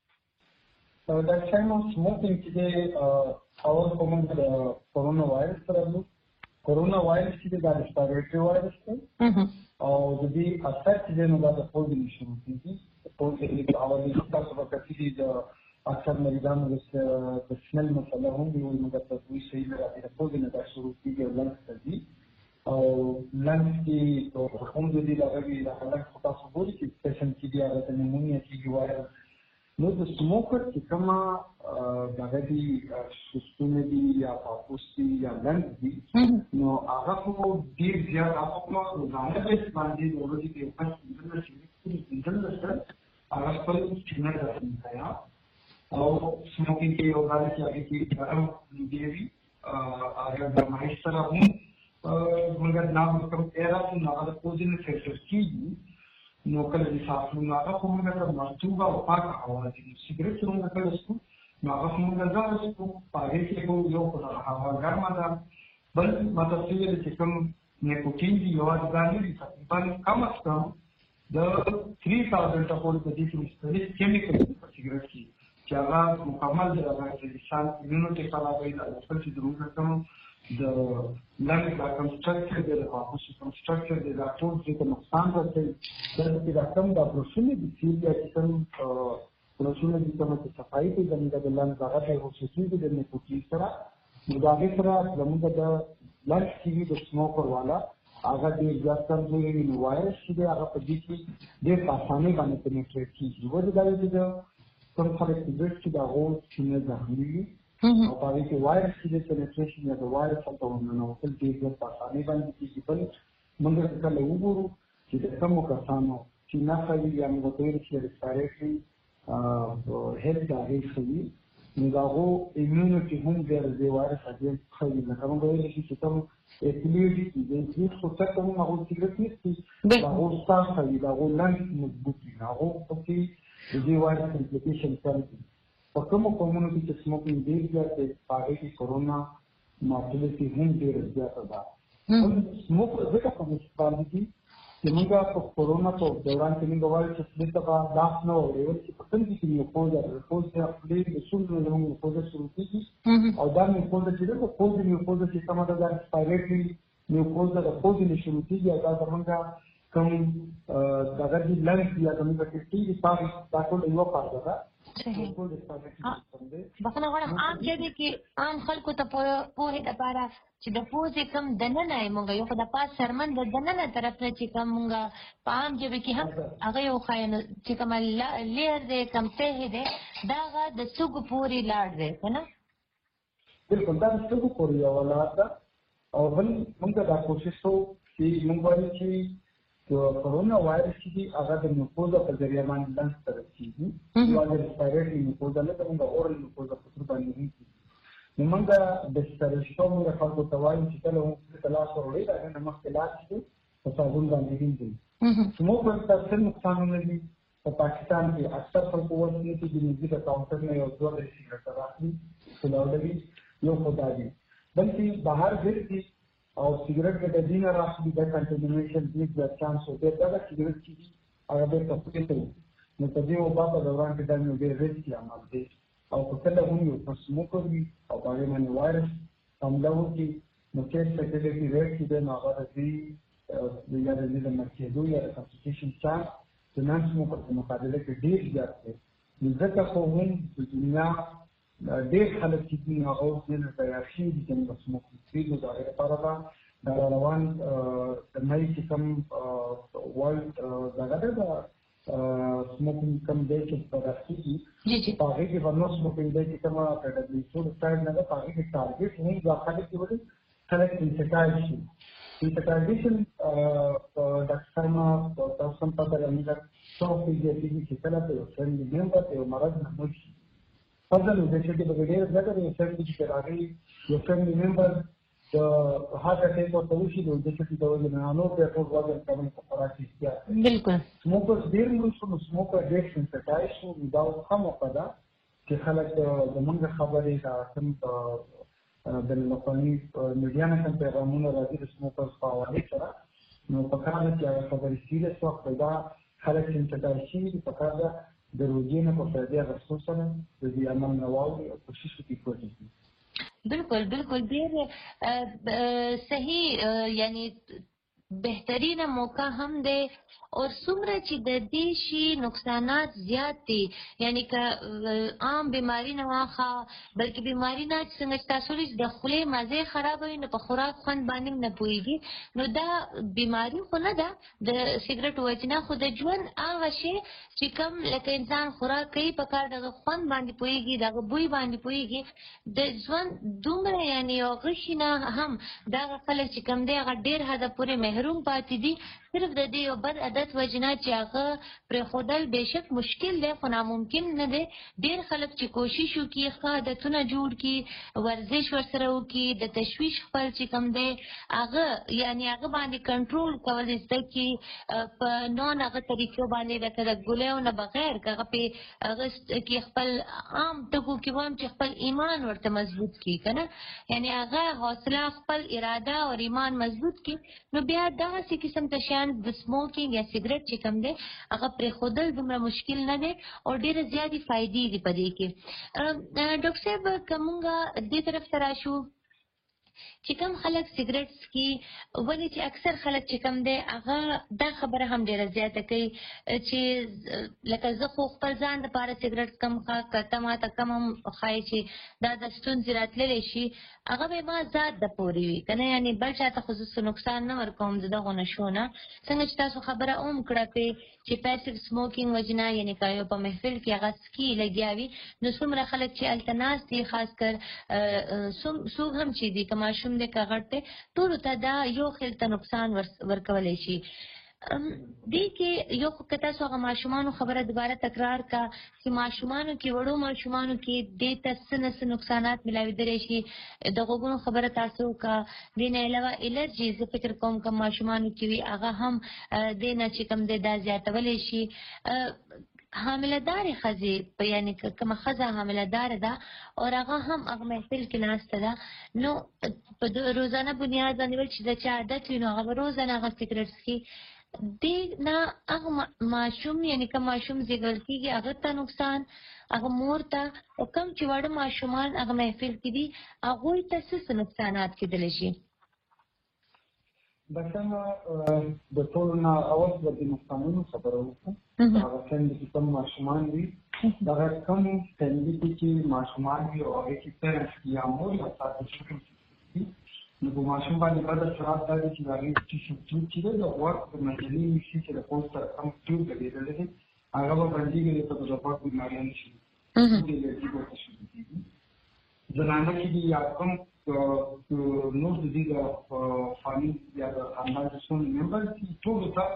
دا ټایم اف سموکینګ چې دی اول په موږ د کورونا وایرس سره لو کورونا وایرس چې دا ریسپیریټري وایرس دی او د دې اثر چې دی نو دا د پوزې نه شروع کېږي. پوزې کې اولي تاسو به کتلي د اکثر مریضانو د سمل مسله هم وي، نو د تدوی صحیح نه راځي، د پوزې نه دا شروع کېږي او لنګس ته ځي او لنګس کې هم د دې لغوي د لنګس خو تاسو ګورئ چې پیشنټ کې دی هغه ته نیمونیا کېږي وایرس. نو د سموکر چې کومه دغه دي سیستونه دي یا پاپوس دي یا لنګس دي نو هغه خو ډېر زیات هغه کومه روزانه بیس باندې د ورځې کې یو کس پنځلس پنځلس هغه خپل سینه راځي او سموکینګ کې یو ځای چې هغه کې ګرم دی وي هغه د مایع سره هم موږ نام کوم ایرا نو هغه پوزې نه فلټر کیږي. نو کله چې تاسو نو هغه کومه د مرطوبه او پاکه هوا دي سیګریټ څنګه کله څو نو هغه موږ ځان څو پاره کې یو یو په هوا ګرمه ده بل مطلب چې کوم نیکوټین دی یو ځانګړي دي تقریبا کم از کم د تhree thousand ته پورې د دې مختلف کیمیکل په سیګریټ کې چې هغه مکمل د هغه د انسان ایمونټي خرابوي د خپل چې دروغ کوم د لنګ د کنسټرکچر د هاوس کنسټرکچر د ټول څه نقصان راځي. دا چې دا کوم د پروسینه د سیریا چې کوم پروسینه د کومه صفایي کې د لنګ هغه د هوسیږي د نیکوټین سره نو دا غي سره زموږ د لنګ کې د سموکر والا هغه د ځکه د وایرس چې هغه په دې کې د پاسانه باندې پنیټریټ کیږي. ورته دا چې کوم خلک چې دا غوښ چې نه ځي او په دې کې وایرس چې د پنیټریشن یا د وایرس په توګه نو خپل دې د پاسانه باندې کیږي. بل موږ کله وګورو چې د کوم کسانو چې نه کوي یا موږ ته چې ریسپیریټري هیلث دا هیڅ نو دا غو ایمونټي هم ډېر دی وایرس اګین خو نه کوم ویل چې کوم اپلیډي د دې څه څه کوم هغه سیګریټ نشي دا غو ستاسو دی دا غو لنګ مضبوط دی هغه په کې د دې وایرس امپلیکیشن کوي. په کوم کومونټي چې سموکینګ ډېر زیات دی پاره کې کورونا مارټیلیټي هم ډېر زیات ده. سموک ځکه کوم څه باندې چې موږ په کورونا په دوران کې موږ وایو چې د دغه داس نو ورول چې په کوم کې یو پوزا پوزا خپلې د څومره نومو پوزا شروع کیږي او دا نو پوزا چې د پوزا نو پوزا چې کومه ده د سپایرټي نو پوزا د پوزا نو شروع کیږي دا زمونږ کوم دغه د لنګ یا کومه کې چې تاسو تاسو یو کار ده بخنه غواړم عام ژبې کې عام خلکو ته پوهې لپاره چې د پوزې کم دننه یې مونږ یو خو د پاس سرمن د دننه طرف نه چې کم مونږ په عام ژبې کې هم هغه یو ښایي نو چې کومه لیر دی کم تهې دی دا هغه د سږو پورې لاړ دی که نه؟ بلکل دا د سږو پورې یوه لار ده او بل مونږ دا کوشش کوو چې مونږ وایو چې کورونا وایرس چې هغه د میکوزا په ذریعه باندې لنس ته رسېږي یا د ریسپیریټري میکوزا نه زموږ د اورل میکوزا په تر باندې کېږي. نو موږ د سپیریټو موږ خلکو ته وایو چې کله موږ ته لاس وروړي دا نه مخکې لاس کې په صابون باندې وینځي. سموکر ته څه نقصانونه دي؟ په پاکستان کې اکثر خلکو وایي چې د نږدې د کاونټر نه یو دوه درې سیګرټ راخلي سلاولوي یو خدا دي بلکې بهر ګرځي او سیګرټ د دینه راخلي د کنټامینیشن د چانس او د دا سیګرټ چې هغه به تاسو ته نو په دې او په دوران کې د نو ډېر ریسکي عمل دی او په کله هم یو په سموکر وي او هغه باندې وایرس حمله وکړي نو کې څه کې د ریټ کې د هغه د دې د یاد د مرکزو یا کانسټیټیوشن چانس د نن سموکر په مقابله کې ډېر زیات دی. نو ځکه خو هم د دنیا ډېر خلک چې دي هغه اوس نه تیار شي چې موږ سموکر کوي نو دا لپاره دا روان د مې چې کوم ورلد دغه د سموکینګ کم دی چې په راځي چې په هغه کې ورنو سموکینګ دی چې کوم په دې څو سټایل نه په هغه کې ټارګټ نه دا خلک چې وړي خلک انتقال شي انتقالیشن د څنګه تاسو په اړه موږ څو پیږي چې کله په فرند ممبر یو مرض نه وشي فضل د دې چې په ډېر ځکه یو فرند چې راغی یو فرند ممبر د هغه ټیپ په توشي د دې چې د ولنانو په ټول وګړي کوم په راځي بالکل سموکر ډېر موږ سموکر ډېر سنټایز شو دا هم وکړه چې خلک زمونږ خبرې دا سم د لوکالي میډیا نه کوم پیغامونه راځي د سموکر په حواله سره نو په کار کې هغه خبرې سیریس وخت دا خلک سنټایز شي په کار د روزي نه په فائدې غوښتل سره د دې عمل نه واوي او کوشش وکړي. بالکل بالکل ډیر صحیح یعنی بهترینه موقع هم دی او څومره چې د دې شي نقصانات زیات دي یعنی که عام بیماری نه واخا بلکې بیماری نه څنګه تاسو لري د خولې مزه خرابوي نو په خوراک خوند باندې نه پويږي نو دا بیماری خو نه ده د سیګریټ وجنه خو د ژوند هغه شی چې کوم لکه انسان خوراک کوي په کار دغه خوند باندې پويږي دغه بوی باندې پويږي د ژوند دومره یعنی او غشنه هم دا خلک چې کوم دی هغه ډیر حد پورې محروم پاتې دي صرف د دې یو بد عادت وجنه چې هغه پرې خودل بهشک مشکل دی خو ناممکن نه دی ډیر خلک چې کوشش وکړي ښه عادتونه جوړ کړي ورزش ورسره وکړي د تشویش خپل چې کوم دی هغه یعنی هغه باندې کنټرول کول زده کړي په نون هغه طریقو باندې لکه د ګولیو نه بغیر هغه په هغه کې خپل عام ټکو کې وام چې خپل ایمان ورته مضبوط کړي کنه یعنی هغه حوصله خپل اراده او ایمان مضبوط کړي نو بیا دا څه قسم ته شان د سموکینګ یا سیګریټ چې کوم دی هغه پرې خودل دومره مشکل نه دی او ډېرې زیاتې فایدې دي په دې کې. ډاکټر صاحب که موږ دې طرف ته راشو چې کوم خلک سیګریټ څکي ولې چې اکثر خلک چې کوم دی هغه دا خبره هم ډېره زیاته کوي چې لکه زه خو خپل ځان دپاره سیګریټ کم ښه که ته ماته کم هم ښایي چې دا د ستونزې راتللی شي هغه به ما ذات د پورې وي که نه یعنې بل چا ته خو زه څه نقصان نه ورکوم د دغو نشو نه څنګه چې تاسو خبره هم کړه کې چې پیسیو سموکینګ وجنه یعنې که یو په محفل کې هغه سکي لګیا وي نو څومره خلک چې هلته ناست دي خاص کر څوک هم چې دي که ماشوم دی که غټ دی ټولو ته دا یو خیل ته نقصان ورکولی شي. دې کې یو که تاسو هغه ماشومانو خبره دوباره تکرار کا چې ماشومانو کې وړو ماشومانو کې دې ته څه نه څه نقصانات میلاوېدلی شي د غوږونو خبره تاسو کا دې نه علاوه الرجي زه فکر کوم که ماشومانو کې وي هغه هم دې نه چې کوم دی دا زیاتولی شي. حامله دارې ښځې یعنې کومه ښځه حامله داره ده او هغه هم هغه محفل کې ناسته ده نو په روزانه بنیاد باندې ول چې د چا عادت وي نو هغه به روزانه هغه سیګریټ څکي دې نه هغه ماشوم یعنې که ماشوم زیږول کېږي هغه ته نقصان هغه مور ته او کوم چې واړه ماشومان هغه محفل کې دي هغوی ته څه څه نقصانات کېدلی شي. بسنه د ټولو نه اول د دې نقصانونو خبره وکړو هغه څنګه چې کوم ماشومان وي دغه کوم څنګه چې ماشومان وي او هغه چې پیرنټس یا مور یا تاسو نو په ماشوم باندې بد اثرات دي چې هغه چې چې د ورک د مجلې شي چې د پوسټر کم ټیوب لګېدل دي هغه به باندې کې په ځواب بیماریان شي زنانه کې دي یا کوم نور د دې د فامي یا د خاندان څخه ممبر چې ټول ته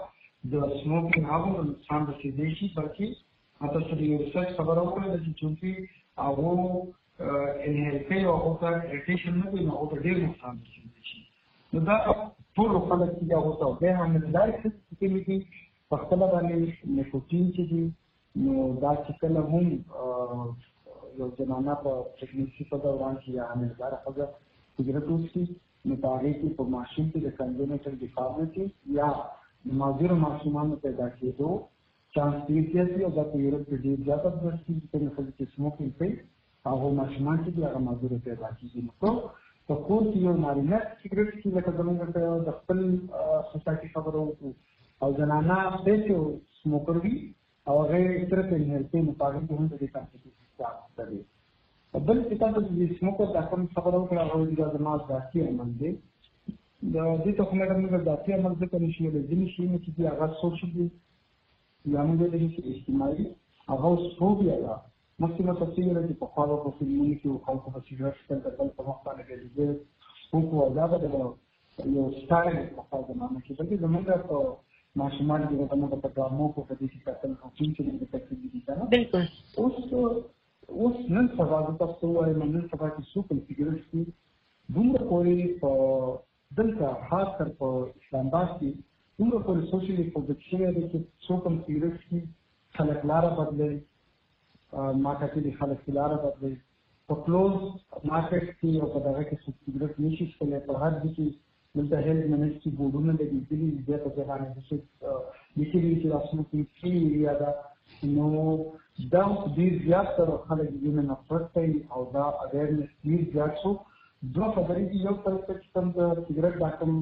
د سموکینګ هغه نقصان رسېدی شي، بلکې هغه سره یو ریسرچ خبره وکړه چې چونکې هغه انهیل کوي او هغه ته اریټیشن نه کوي، نو هغه ته ډېر نقصان رسېدی شي. نو دا ټول خلک چې هغه ته بیا هم مدار کې کې په خپل باندې نیکوټین چې دي، نو دا چې کله هم یو زنانه په پریګننسي په دوران کې یا حامله‌داره ښځه سګرټ وڅښي، نو په هغې کې په ماشوم کې د کنجنیټل ډیفارمیټي یا د معذورو ماشومانو پیدا کېدو چانس ډېر زیات وي، او دا په یورپ کې ډېر زیاته ورځ کېږي. کومې ښځې چې سموکینګ کوي هغو ماشومان چې دي هغه معذوره پیدا کېږي. نو په کور کې یو نارینه سګرټ څښي، لکه زموږ د خپل سوسایټي خبره وکړو، او زنانه بیسې سموکر وي او هغې صرف انهیل کوي، نو په هغې کې هم د دې کانسیکوینسز شته دي. بل چې تاسو د سموکر دا کوم خبره وکړه هغه دا زما ذاتي عمل دی. د دې ته خو مېډم موږ ذاتي عمل ځکه نه شي ویلی، ځینې شیونه چې دي هغه سوشل دي یا موږ ویلی شي اجتماعي، هغه اوس فوبیا ده. مخکې مو تاسو ویله چې پخوا به په فلمونو کې خلکو به سګرټ څښل، د بل په مخ باندې به ډېر سپوک و، دا به د یو سټایل پخوا زمانه کې، بلکې زموږ په ماشومان کې به زموږ په ډرامو کې په دې کې کتل روټین کې د کتل دي که نه. بلکل اوس اوس نن سبا زه تاسو ووایم نن سبا چې څوک هم سګرټ څښي، دومره پورې په دلته خاص کر په اسلام آباد کې دومره پورې سوشلي فوبیک شوی دی چې څوک هم سګرټ څښي، خلک لاره بدلوي، ما کتلي خلک لاره بدلوي. په کلوز مارکیټ کې او په دغه کې څوک سګرټ نه شي څښلی، په هر ځای کې دلته هیلث منسټري بورډونه لګېدلي دي، بیا په ځای باندې لیکلي دي چې دا سموکینګ فري ایریا ده. نو دا ډېر زیات خلک دې نه نفرت کوي او دا اویرنس ډېر زیات شو. دوه خبرې دي، یو طرف ته چې کوم د سګرټ دا کوم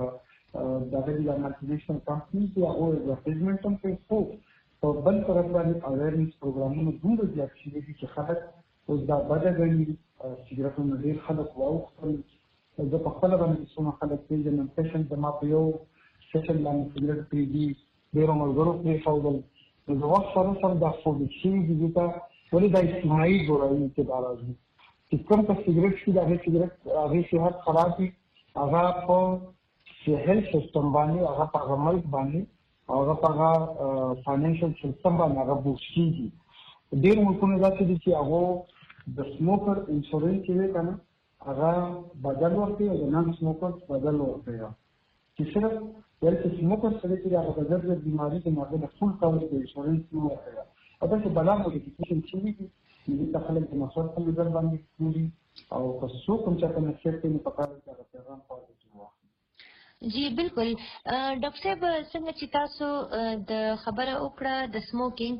دغه دي د مالټینیشنل کمپني دي هغوی اډورټایزمنټ هم کوي، خو په بل طرف باندې اویرنس پروګرامونه دومره زیات شوي دي چې خلک اوس دا بده ګڼي. سګرټونه ډېر خلک واوښتل. زه په خپله باندې څومره خلک پېژنم، پیشنټ زما په یو سیشن باندې سګرټ پرېږدي، ډېرو ملګرو پرېښودل. نو د وخت سره سره دا فوبیک شوي دي دې ته، ولې دا اجتماعي جوړوي چې دا راځي چې کوم ته سګرټ څښي د هغې سګرټ هغې صحت خراب وي، هغه په هیلث سیسټم باندې، هغه په هغه ملک باندې، هغه په هغه فاینانشل سیسټم باندې هغه بوست کېږي. ډېر ملکونه داسې دي چې هغو د سموکر انشورنس چې دی که نه هغه بدل ورکوي او د نان سموکر بدل ورکوي، چې صرف ویل چې سموکر سره چې هغه د زر زر بیماري د هغې نه فول کورج د انشورنس نه ورکوي. او داسې بلا موډیفیکیشن شوي دي، نو دې ته خلک د مسواک په نظر باندې ګوري، او که څوک هم چاته نصیحت کوي نو پکار ده چې هغه پیغام په واضح ډول واخلي. جی بالکل ډاکټر صاحب، څنګه چې تاسو د خبره وکړه د سموکینګ،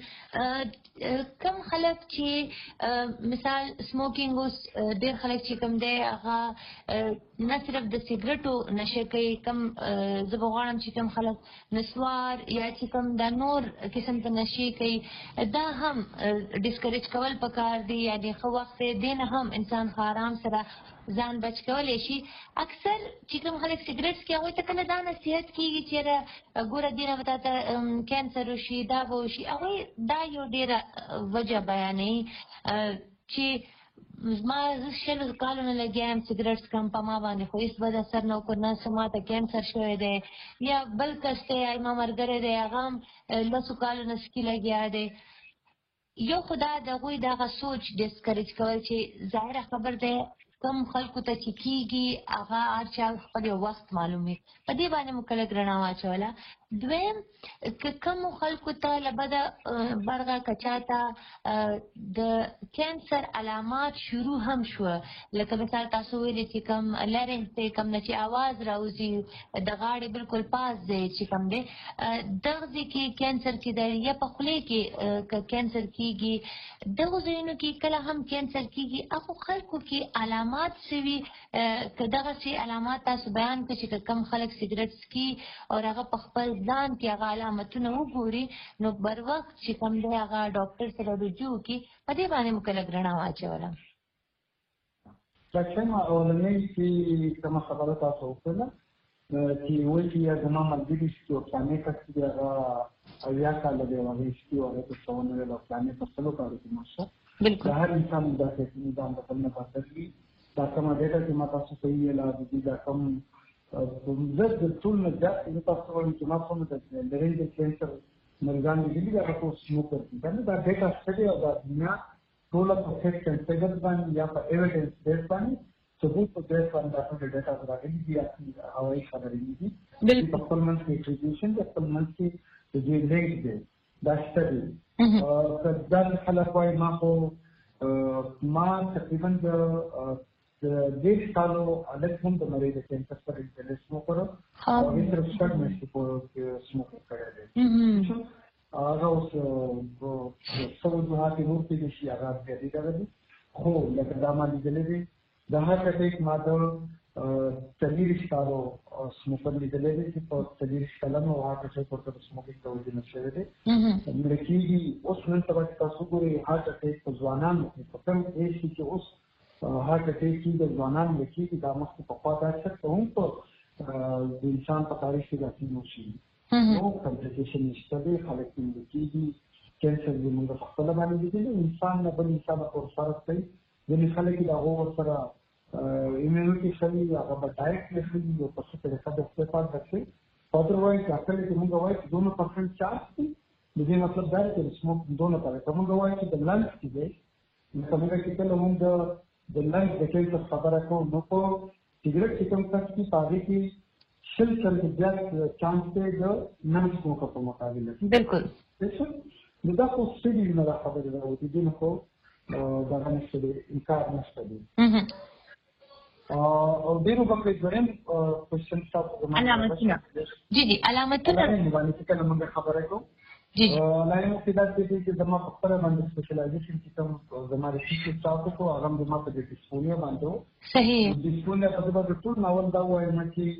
کم خلک چې مثال سموکینګ اوس ډېر خلک چې کوم دی هغه نه صرف د سګرټو نشه کوي، کم زه به غواړم چې کوم خلک نسوار یا چې کوم دا نور قسم ته نشې کوي، دا هم ډسکریج کول پکار دي. یعنې ښه وخت دی، دې نه هم انسان ښه آرام سره ځان بچ کولی شي. اکثر چې کوم خلک سګرټ څښي هغوی ته کله دا نصیحت کېږي چې یاره ګوره دې نه به تا ته کینسر وشي، دا به وشي. هغوی دا یو ډېره وجه بیانوي چې زما زه شلو کالو نه لګیا یم سګرټ څښم، په ما باندې خو هېڅ بد اثر نه وکړ، نه څه ما ته کینسر شوی دی. یا بل کس دی زما ملګری دی هغه هم لسو کالو نه سکي لګیا دی. یو خو دا د هغوی دغه سوچ ډسکریج کول چې ظاهره خبر دی کم خلکو ته چې کېږي هغه هر چا خپل یو وخت معلوم وي، په دې باندې مو کله رڼا واچوله. دویم که کومو خلکو ته له بده برغه که چاته د کینسر علامات شروع هم شوه، لکه مثال تاسو ویلې چې کوم لرنګ دی، کوم نه چې اواز راوځي د غاړې بالکل پاس دی چې کوم دی دغه ځای کې کینسر کېدی، یا په خولې کې که کینسر کېږي، دغو ځایونو کې کله هم کینسر کېږي. هغو خلکو کې علامات څه وي، که دغسې علامات تاسو بیان کړئ چې که کوم خلک سګرټ څښي او هغه په خپل ځان کې هغه علامتونه وګوري نو بر وخت چې کوم دی هغه ډاکټر سره رجوع وکړي. په دې باندې مو کله رڼا واچوله. ډاکټر ما اولنۍ چې کومه خبره تاسو وکړله چې وایي چې یا زما ملګري چې یو فلاني کس چې هغه اویا کاله دی او هغې څښي او هغې ته څه ونه ویل او فلاني په سلو کالو کې ماشا د هر انسان داسې نظام د بل نه بدل وي. دا کومه ډېټه چې ما تاسو ته یې ویله د دې دا کوم زه د ټول نه زیات زه تاسو وایم چې ما څومره د لرینجل کینسر مریضان لیدلي دي هغه ټول سموکر دي کنه دا ډیټا سټډي او دا دنیا ټوله په فیکټ اینډ فیګرز باندې یا په ایویډنس بیس باندې ثبوت په بیس باندې دا ټول ډیټا راغلي دي یا هوایي خبرې دي په خپل منځ کې اټریبیوشن د خپل منځ کې د دې لینک دی دا سټډي دا خلک وایي ما خو ما تقریبا د دېرش کالو هلک هم د مریض د کینسر سره انټرنیټ سموکر او هغې سره شپږ میاشتې پورې سموکر کړی دی هغه اوس څه وجوهات یې نور کېدای شي هغه زیاتې دغه دي خو لکه دا ما لیدلی دی د هارټ اټیک ما د څلېرویشت کالو سموکر لیدلی دی چې په څلېرویشت کلن او هارټ اټیک ورته د سموکینګ د وجې نه شوی دی مړه کېږي اوس نن سبا چې تاسو ګورئ هارټ اټیک په ځوانانو کې په کوم ایج کې چې اوس هارټ اټیک کې د ځوانانو د کېږي دا مخکې پخوا دا شک ته هم په د انسان په تاریخ کې داسې نه شي نو کمپلیکیشن نشته دی خلک پرې مړه کېږي کینسر زموږ په خپله باندې لیدلي انسان نه بل انسان پورې فرق کوي ځینې خلک یې د هغو ورسره امیونټي ښه وي هغه به ډایټ یې ښه وي او په ښه طریقه د استفاد رسوي ادروایز ډاکټر چې موږ وایو چې دونه پرسنټ چانس دی د دې مطلب دا دی چې سموک دونه کوي که موږ وایو چې د لنګ کې دی نو که موږ چې کله موږ د د لنګ د کینسر خبره کوو نو په سګرټ چې کوم کس کې په هغې کې شل چنده زیات چانس دی د نن سموکر په مقابله کې بالکل نو دا خو سټډي نه دا خبرې راوځي دې نه خو دغه نشته دی انکار نشته دی او ډېرو به کړی دویم کوېشن تاسو علامتونه جی جی علامتونه باندې چې کله موږ خبره کوو لا یو ابتدا دې چې زما په خپله باندې سپیشلایزیشن چې کوم زما د سیسي سټاف کو هغه زما په د ډسپونیا باندې صحیح ډسپونیا په دغه د ټول ناول دا وایم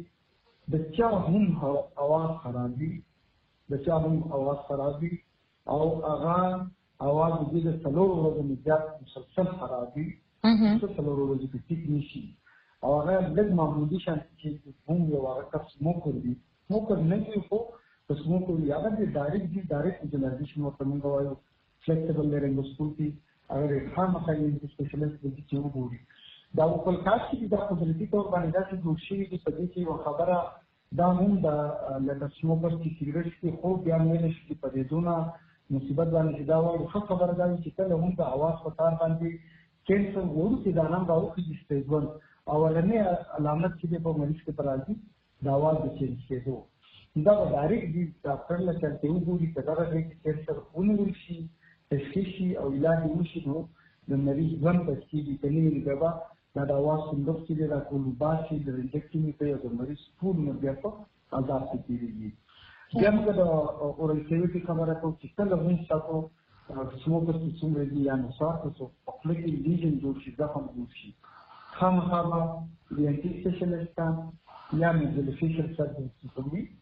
چې د چا هم اواز خراب دي د چا هم اواز خراب دي او هغه اواز دې د څلورو ورځو زیات مسلسل خراب دي څه څلورو ورځو کې ټیک نشي او هغه لږ معمولي شان چې هم یو هغه کس سموکر دي سموکر نه وي خو په سموکر وي هغه د ډایرکټ دي ډایرکټ ویژولاایزیشن ورته موږ وایو فلیکسیبل لرنګوسکوپي هغه خامخا یې سپیشلیست دی چې وګوري دا خپل کار چې دا قدرتي طور باندې داسې جوړ شوي دي په دې کې یوه خبره دا هم د لکه سموکر چې سګرټ څښي خوب بیا نه شي په دې دونه مصیبت باندې چې دا وایو ښه خبره دا وي چې کله هم د اواز په کار باندې کینسر وړوکي دانه هم راوخېږي سټیج ون اولنۍ علامت چې دی په مریض کې په راځي د اواز د چینج کېدو دا به ډایرکټ دي ډاکټر له چلته وګوري که دغه ځای کې کینسر ونیول شي تشخیص شي او علاج یې وشي نو د مریض ژوند بچ کېږي که نه وي بیا دا د اواز صندوق چې دی دا ټول وباسي د رنجکټمي کوي او د مریض ټول عمر بیا په عذاب کې تېرېږي بیا موږ د اورل سیوټي خبره کوو چې کله هم ستاسو سموکر چې څومره دي یا نصار که څو په خوله کې لیژن جوړ شي زخم جوړ شي خامخا به د انټي سپیشلیسټان یا میزلوفیشل سرجن چې کوم وي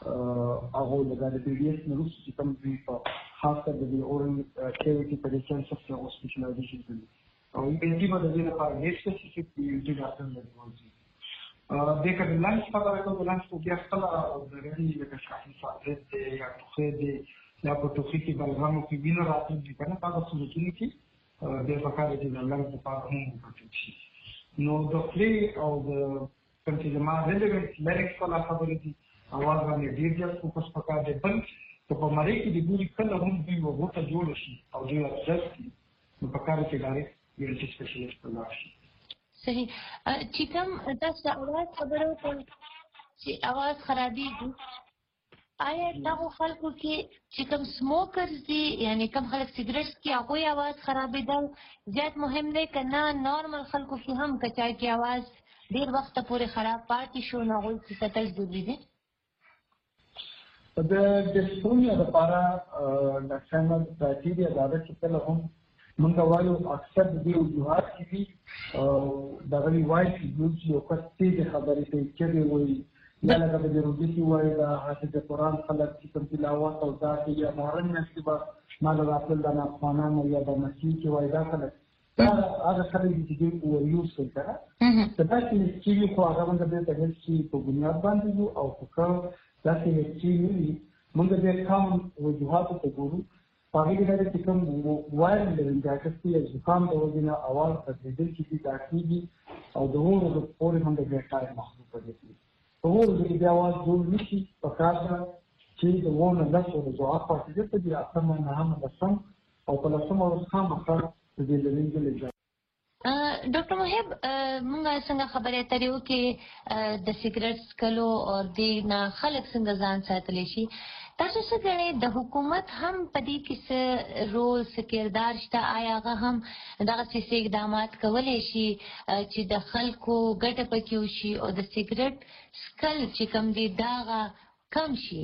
هغو لکه د پی ډي ایس نه وروسته چې کوم دوی په خاص کر د دې اورل کیویټي په دې کینسر کې هغو سپیشلایزیشن کوي او انټي به د دې لپاره ډېر سپیسیفیک انټي ډاکټر لري وایي دې که د لنګس خبره کوو د لنګس خو بیا خپله ضرري لکه شاهي صادرت دی یا ټوخی دی یا په ټوخي کې بلغمو کې وینه راتلونکي که نه په هغه صورتونو کې بیا پکار دی چې د لنګس لپاره هم وکتل شي نو د خولې او د کوم چې زما ریلیونټ لیریکس والا خبرې دي اواز باندې ډېر زیات فوکس پکار دی بل که په مرۍ کې د ګوري کله هم دوی یوه غوټه جوړه شي او دوی ابزرف کړي نو پکار دی چې ډایرکټ یو انټي سپیشلیسټ ته لاړ شي صحیح چې کوم تاسو اواز خبره وکړئ چې اواز خرابېږي آیا دغو خلکو کې چې کوم سموکرز دي یعنې کوم خلک سګرټ څښي هغوی اواز خرابېدل زیات مهم دی که نه نارمل خلکو کې هم که چا کې اواز ډېر وخته پورې خراب پاتې شو نو هغوی کې ساتل ضروري دی د ډسپونیا دپاره ډاکټر صاحب کرایټیریا دا ده چې کله هم موږ وایو اکثر د دې وجوهات چې دي دغه وي وایي چې یو کس تېزې خبرې کوي چغې وایي یا لکه د بیروبیسي وایي د حافظ قرآن خلک چې کوم تلاوت او دا کوي یا محرم میاشت کې به ما د راتلل د نافخوانانو یا د مسیح چې وایي دا خلک دا هغه خلک دي چې دوی اووریوز کوي که نه که داسې هیڅ وي خو هغه موږ بیا د هیڅ په بنیاد باندې یو او که داسې هیڅ نه وي موږ بیا کم وجوهاتو ته ګورو په هغې کې دا دی چې کوم وایرل لرنجایټس یا زکام د وجې نه اواز بدلېدل چې دي دا کېږي او د هغو ورځو پورې هم د بیا ټایم محدود پاتې کېږي ټول دې بیا واز جوړ نشي په کار ده چې د ونه لس ورځو اخوا چې دلته دي اتمه نهمه لسم او په لسمه ورځ خامخا د دې لرونکي لږه ډاکټر محب موږ څنګه خبرې اترې وکړې د سیګریټ څکلو او د نه خلک څنګه ځان ساتلی شي تاسو څه ګڼئ د حکومت هم په دې کې څه رول څه کردار شته آیا هغه هم دغسې اقدامات کولی شي چې د خلکو ګټه پکې وشي او د سیګریټ څکل چې کوم دي دا هغه کم شي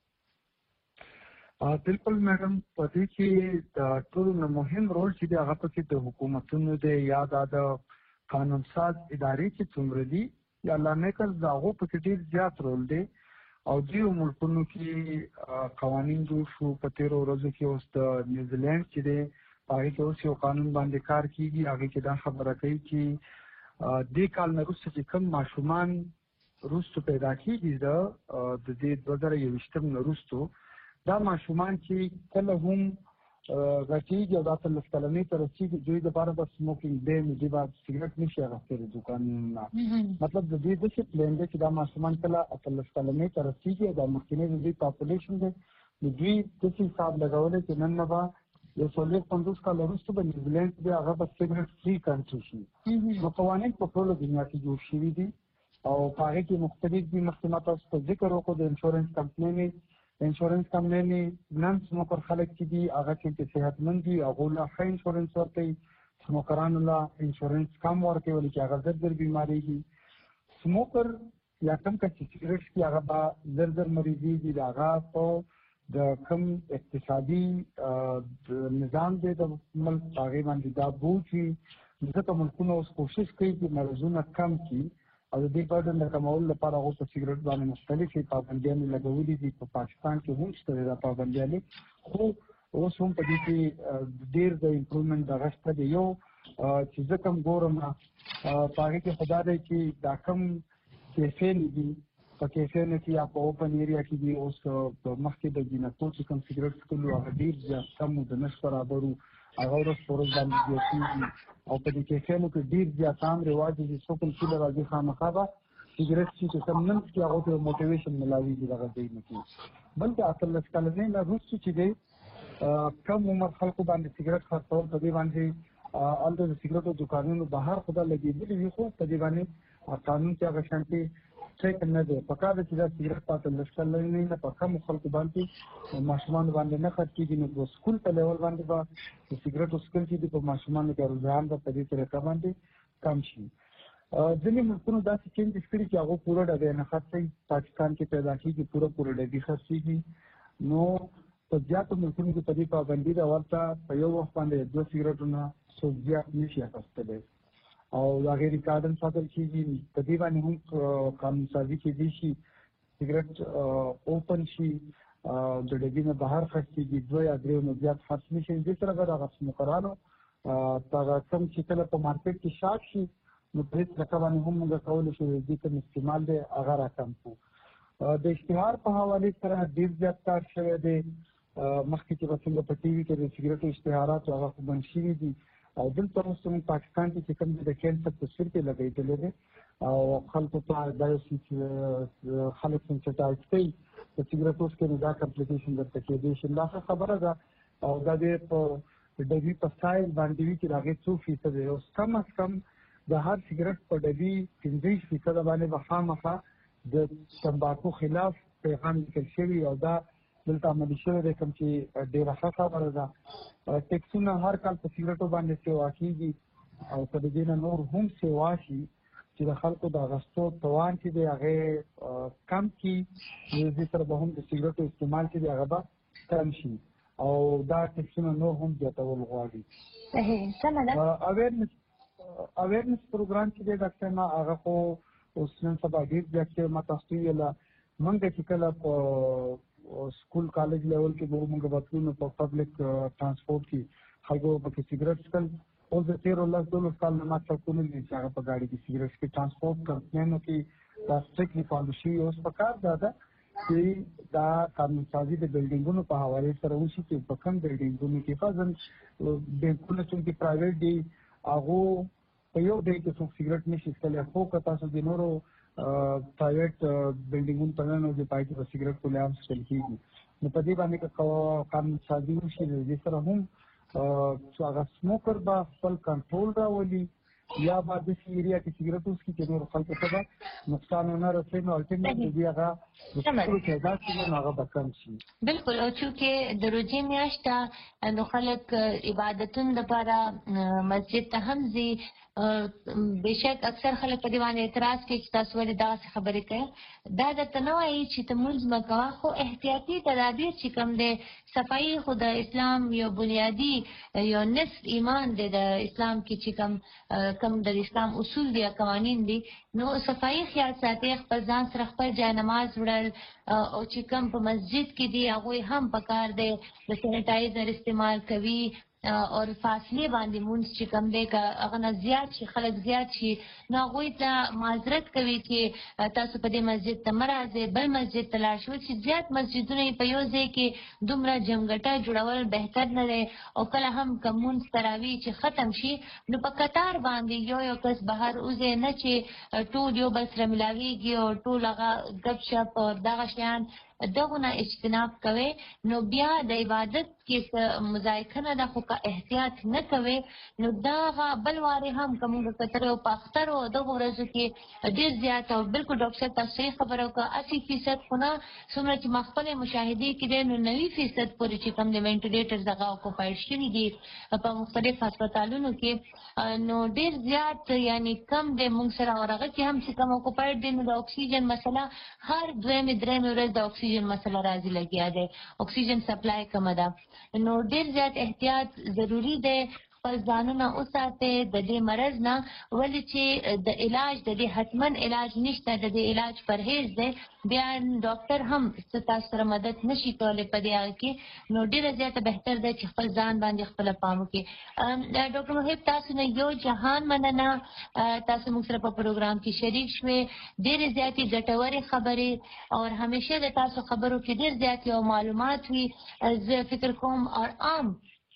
بالکل میډم په دې کې د ټولو نه مهم رول چې دی هغه پکې د حکومتونو دی یا د قانون ساز ادارې چې څومره دي یا لامکل د هغو پکې ډېر زیات رول دی او ډېرو ملکونو کې قوانین جوړ شو په تېرو ورځو کې اوس د نیوزیلینډ چې دی په هغې کې اوس یو قانون باندې کار کېږي هغې کې دا خبره کوي چې دې کال نه وروسته چې کوم ماشومان وروستو پیدا کېږي د دې دوه زره یوویشتم نه وروستو دا ماشومان چې کله هم غټېږي او دا اتلس کلنۍ ته رسېږي دوی دپاره به سموکینګ بین دوی به سګرټ نشي اخیستلی دوکانونو نه مطلب د دوی داسې پلان دی چې دا ماشومان کله اتلس کلنۍ ته رسېږي او دا مخکینی د دوی پاپولیشن دی نو دوی داسې حساب لګولی چې نن نه به یو څلوېښت پنځوس کاله وروسته به نیوزیلینډ دی هغه به سګرټ فري کنټري شي نو قوانین په ټوله دنیا کې جوړ شوي دي او په هغې کې مختلف دي مخکې ما تاسو ته ذکر وکړو د انشورنس کمپنۍ انشورنس کمپنۍ نن سموکر خلک چې دي هغه چې صحتمند دي هغو له ښه انشورنس ورکوي سموکرانو له انشورنس کم ورکوي ولې چې هغه زر زر بیمارېږي سموکر یا کوم کس چې سګرټ څکي هغه به زر زر مریضېږي د هغه په د کوم اقتصادي نظام دی د ملک په هغې باندې دا بوج وي ځکه ملکونه اوس کوشش کوي چې مرضونه کم کړي او د دې برډن د کمولو لپاره هغو په سګرټ باندې مختلفې پابندیانې لګولې دي په پاکستان کې هم شته دا پابندیانې خو اوس هم په دې کې ډېر د امپرومنټ دغه شته دی یو چې زه کوم ګورم په هغې کې خو دا دی چې دا کوم کیفین دي په کیفینو کې یا په اوپن ایریا کې دي اوس مخکې د جینکو چې کوم سګرټ څکلو هغه ډېر زیات کم و د نش برابر و هغه ورځ په ورځ باندې زیاتېږي او په دې کیفینو کې ډېر زیات عام رواج دی چې څوک هم کله راځي خامخا به سګرټ څکي چې کوم نن څکي هغو ته موټیویشن ملاویږي دغه ځایونو کې بلکې اتلس کلنۍ نه وروسته چې دی کم عمر خلکو باندې سګرټ خرڅول په دې باندې هلته د سګرټو دوکانونو بهر خو دا لګېدلي وي خو په دې باندې قانون کې هغه شانتې ټیک نه دی پکار دی چې دا سګرټ په اتلس کلنۍ نه په کمو خلکو باندې ماشومانو باندې نه خرڅ کېږي نو په سکول په لیول باندې به د سګرټو څکل چې دي په ماشومانو کې رجحان به په دې طریقه باندې کم شي ځینې ملکونو داسې چینجز کړي چې هغو پوره ډبې نه خرڅوي پاکستان کې پیدا کېږي پوره پوره ډبې خرڅېږي نو په زیاتو ملکونو کې په دې پابندي ده ورته په یو وخت باندې دوه سګرټونه څوک زیات نشي اخیستلی او د هغې ریکارډن ساتل کېږي په دې باندې هم قانون سازي کېدی شي سګرټ اوپن شي د ډبې نه بهر خرڅ کېږي دوه یا درې نه زیات خرڅ نه شي دې سره به دغه سموکرانو هغه کوم چې کله په مارکېټ کې شارټ شي نو په هېڅ طریقه باندې هم موږ کولی شو د دې کوم استعمال دی هغه راکم کړو د اشتهار په حوالې سره ډېر زیات کار شوی دی مخکې چې به څنګه په ټي وي کې د سګرټو اشتهارات هغه خو بند شوي دي او دلته اوس زموږ پاکستان کې چې کوم د کینسر تصویر کې لګېدلی دی او خلکو ته دا یو خلک سنسټایز کوي په سګرټ اوس کې نو دا کمپلیکیشن درته کېدی شي دا ښه خبره ده او دا دې په ډبي په سایز باندې وي چې د هغې څو فیصد دی اوس کم از کم د هر سګرټ په ډبي پنځه ویشت فیصده باندې به خامخا د تمباکو خلاف پیغام لیکل شوي او دا دلته عملي شوی دی کوم چې ډېره ښه خبره ده ټیکسونه هر کال په سګرټو باندې سیوا کېږي او که د دې نه نور هم سیوا شي چې د خلکو د اخیستو توان چې دی هغې کم کړي نو دې سره به هم د سګرټو استعمال چې دی هغه به کم شي او دا ټیکسونه نور هم زیاتول غواړي اویرنس اویرنس پروګرام چې دی ډاکټر ما هغه خو اوس نن سبا ډېر زیات شوی ما تاسو ته ویله موږ چې کله په سکول کالج لیول کې به موږ بتلونو په پبلک ټرانسپورټ کې خلکو پکې سګرټ څکل اوس د تېرو لس دولس کال نه ما څوک نه دي چې هغه په ګاډي کې سګرټ څکي ټرانسپورټ کمپنیانو کې دا سټرکټلی فالو شوي اوس پکار دا ده چې دا قانون سازي د بلډینګونو په حوالې سره وشي چې په کوم بلډینګونو کې فرضاً بینکونه چې پرایویټ دي هغو په یو ډول کې څوک سګرټ نشي څکلی خو که تاسو د نورو پرایویټ بلډینګونو ته نه نو پای کې سیګریټ کولیام څکل کیږي. نو په دې باندې که قانون سازي وشي د دې سره هم چې هغه سموکر به خپل کنټرول راولي یا به د ایریا کې سیګریټ وڅکي چې نور خلکو ته به نقصان نه رسوي. نو الټیمیټلی دې هغه د ټولو تعداد چې هغه به کم شي. بالکل. او چونکې د روژې میاشت نو خلک عبادتونو لپاره مسجد ته هم ځي. بېشک اکثر خلک په دې باندې اعتراض کوي چې تاسو ولې داسې خبرې کوئ. دا درته نه وایي چې ته لمونځ مه کوه، خو احتیاطي تدابیر چې کوم دی، صفایي خو د اسلام یو بنیادي یو نصف ایمان دی د اسلام کې چې کوم کوم د اسلام اصول دي یا قوانین دي. نو صفایي خیال ساتي، خپل ځان سره خپل جای نماز وړل او چې کوم په مسجد کې دي هغوی هم پکار دی د سینیټایزر استعمال کوي او فاصله باندې مونږ چې کوم دی که هغه نه زیات شي، خلک زیات شي، نو هغوی ته معذرت کوي چې تاسو په دې مسجد ته مه راځئ، بل مسجد ته لاړ شئ. چې زیات مسجدونه په یو ځای کې دومره جمګټه جوړول بهتر نه دی. او کله هم که مونځ تراوي چې ختم شي نو په قطار باندې یو یو کس بهر وځي، نه چې ټول یو بل سره ملاویږي او ټول هغه ګپ شپ او دغه شیان دغه نه اجتناب کوي. نو بیا د عبادت کې مذایقه نه ده، خو که احتیاط نه کوي نو دغه بل وارې هم که موږ کتلې په اخترو دغو ورځو کې ډېر زیات او بالکل ډاکټر صاحب تاسو صحیح خبره وکړه، اسی فیصد خو نه څومره چې ما خپلې مشاهدې کې دی نو نوي فیصد پورې چې کوم د وینټیلیټرز هغه اکوپاید شوي دي په مختلف هسپتالونو کې. نو ډېر زیات یعنی کم دی موږ سره او هغه کې هم چې کوم اکوپاید دی نو د اکسیجن مسله هر دویمې درېیمې ورځ د اکسیجن مسله راځي لګیا دی، اکسیجن سپلای کمه ده. نو ډېر زیات احتیاط ضروری دی. خپل ځانونه وساتئ د دې مرض نه، ولې چې د علاج د دې حتما علاج نشته، د دې علاج پرهیز دی. بیا ډاکټر هم تاسو سره مدد نشي کولی په دې هغه کې. نو ډېره زیاته بهتر دی چې خپل ځان باندې خپله پام وکړي. ډاکټر محب تاسو نه یو جهان مننه، تاسو موږ سره په پروګرام کې شریک شوې، ډېرې زیاتې ګټورې خبرې او همیشه د تاسو خبرو کې ډېر زیات یو معلومات وي. زه فکر کوم او عام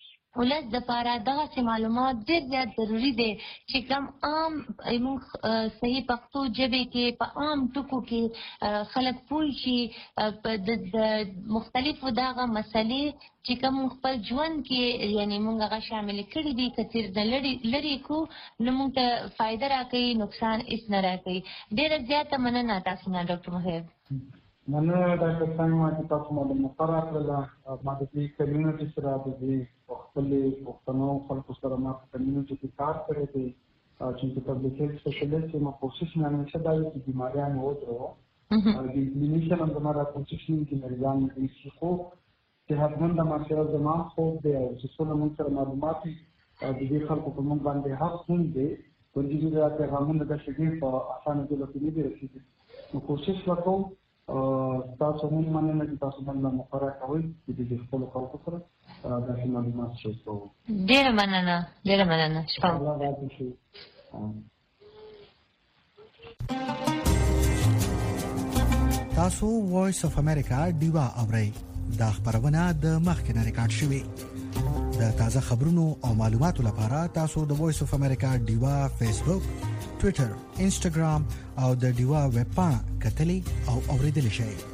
ولس د پاره دغسې معلومات ډېر زیات ضروري دی چې کوم عام موږ صحیح پښتو ژبې کې په عام ټکو کې خلک پوه شي د مختلفو دغه مسلې چې کوم خپل ژوند کې یعنی موږ هغه شامل کړي دي که چېرې نه لرې کړو نو موږ ته فایده راکوي، نقصان هېڅ نه راکوي. ډېره زیاته مننه تاسو نه ډاکټر محب. مننه ډاکټر صاحب چې تاسو معلومات راکړله. ما د دې کمیونټي سره د دې خپلې پښتنو خلکو سره ما په کمیونټي کې کار کړی دی چې په پبلک هیلث سپیشلیسټ یم. کوشش مې همیشه دا وي چې بیماریان ودرو. د کلینیشن هم زما دا کوشش وي چې مریضان دې شي، خو صحتمند معاشره زما خوب دی او چې څونه موږ سره معلومات وي د دې خلکو په موږ باندې حق هم دی. ورځې دا پیغامونه داسې دي په اسانه ډول کې نه دي رسېدلي. نو کوشش وکړو تاسو هم مننه چې تاسو باندې مقرره کوئ چې د خپلو خلکو سره داسې معلومات شریک کوو. ډېره مننه، ډېره مننه. شپه الله راضي شي. تاسو وایس اف امریکا ډیوا اورئ. دا خبرونه د مخکې نه ریکارډ شوې. د تازه خبرونو او معلوماتو لپاره تاسو د وایس اف امریکا ډیوا فیسبوک، ټوئیټر، انسټاګرام او د ډیوا ویب پاڼه کتلی او اوریدلی شئ.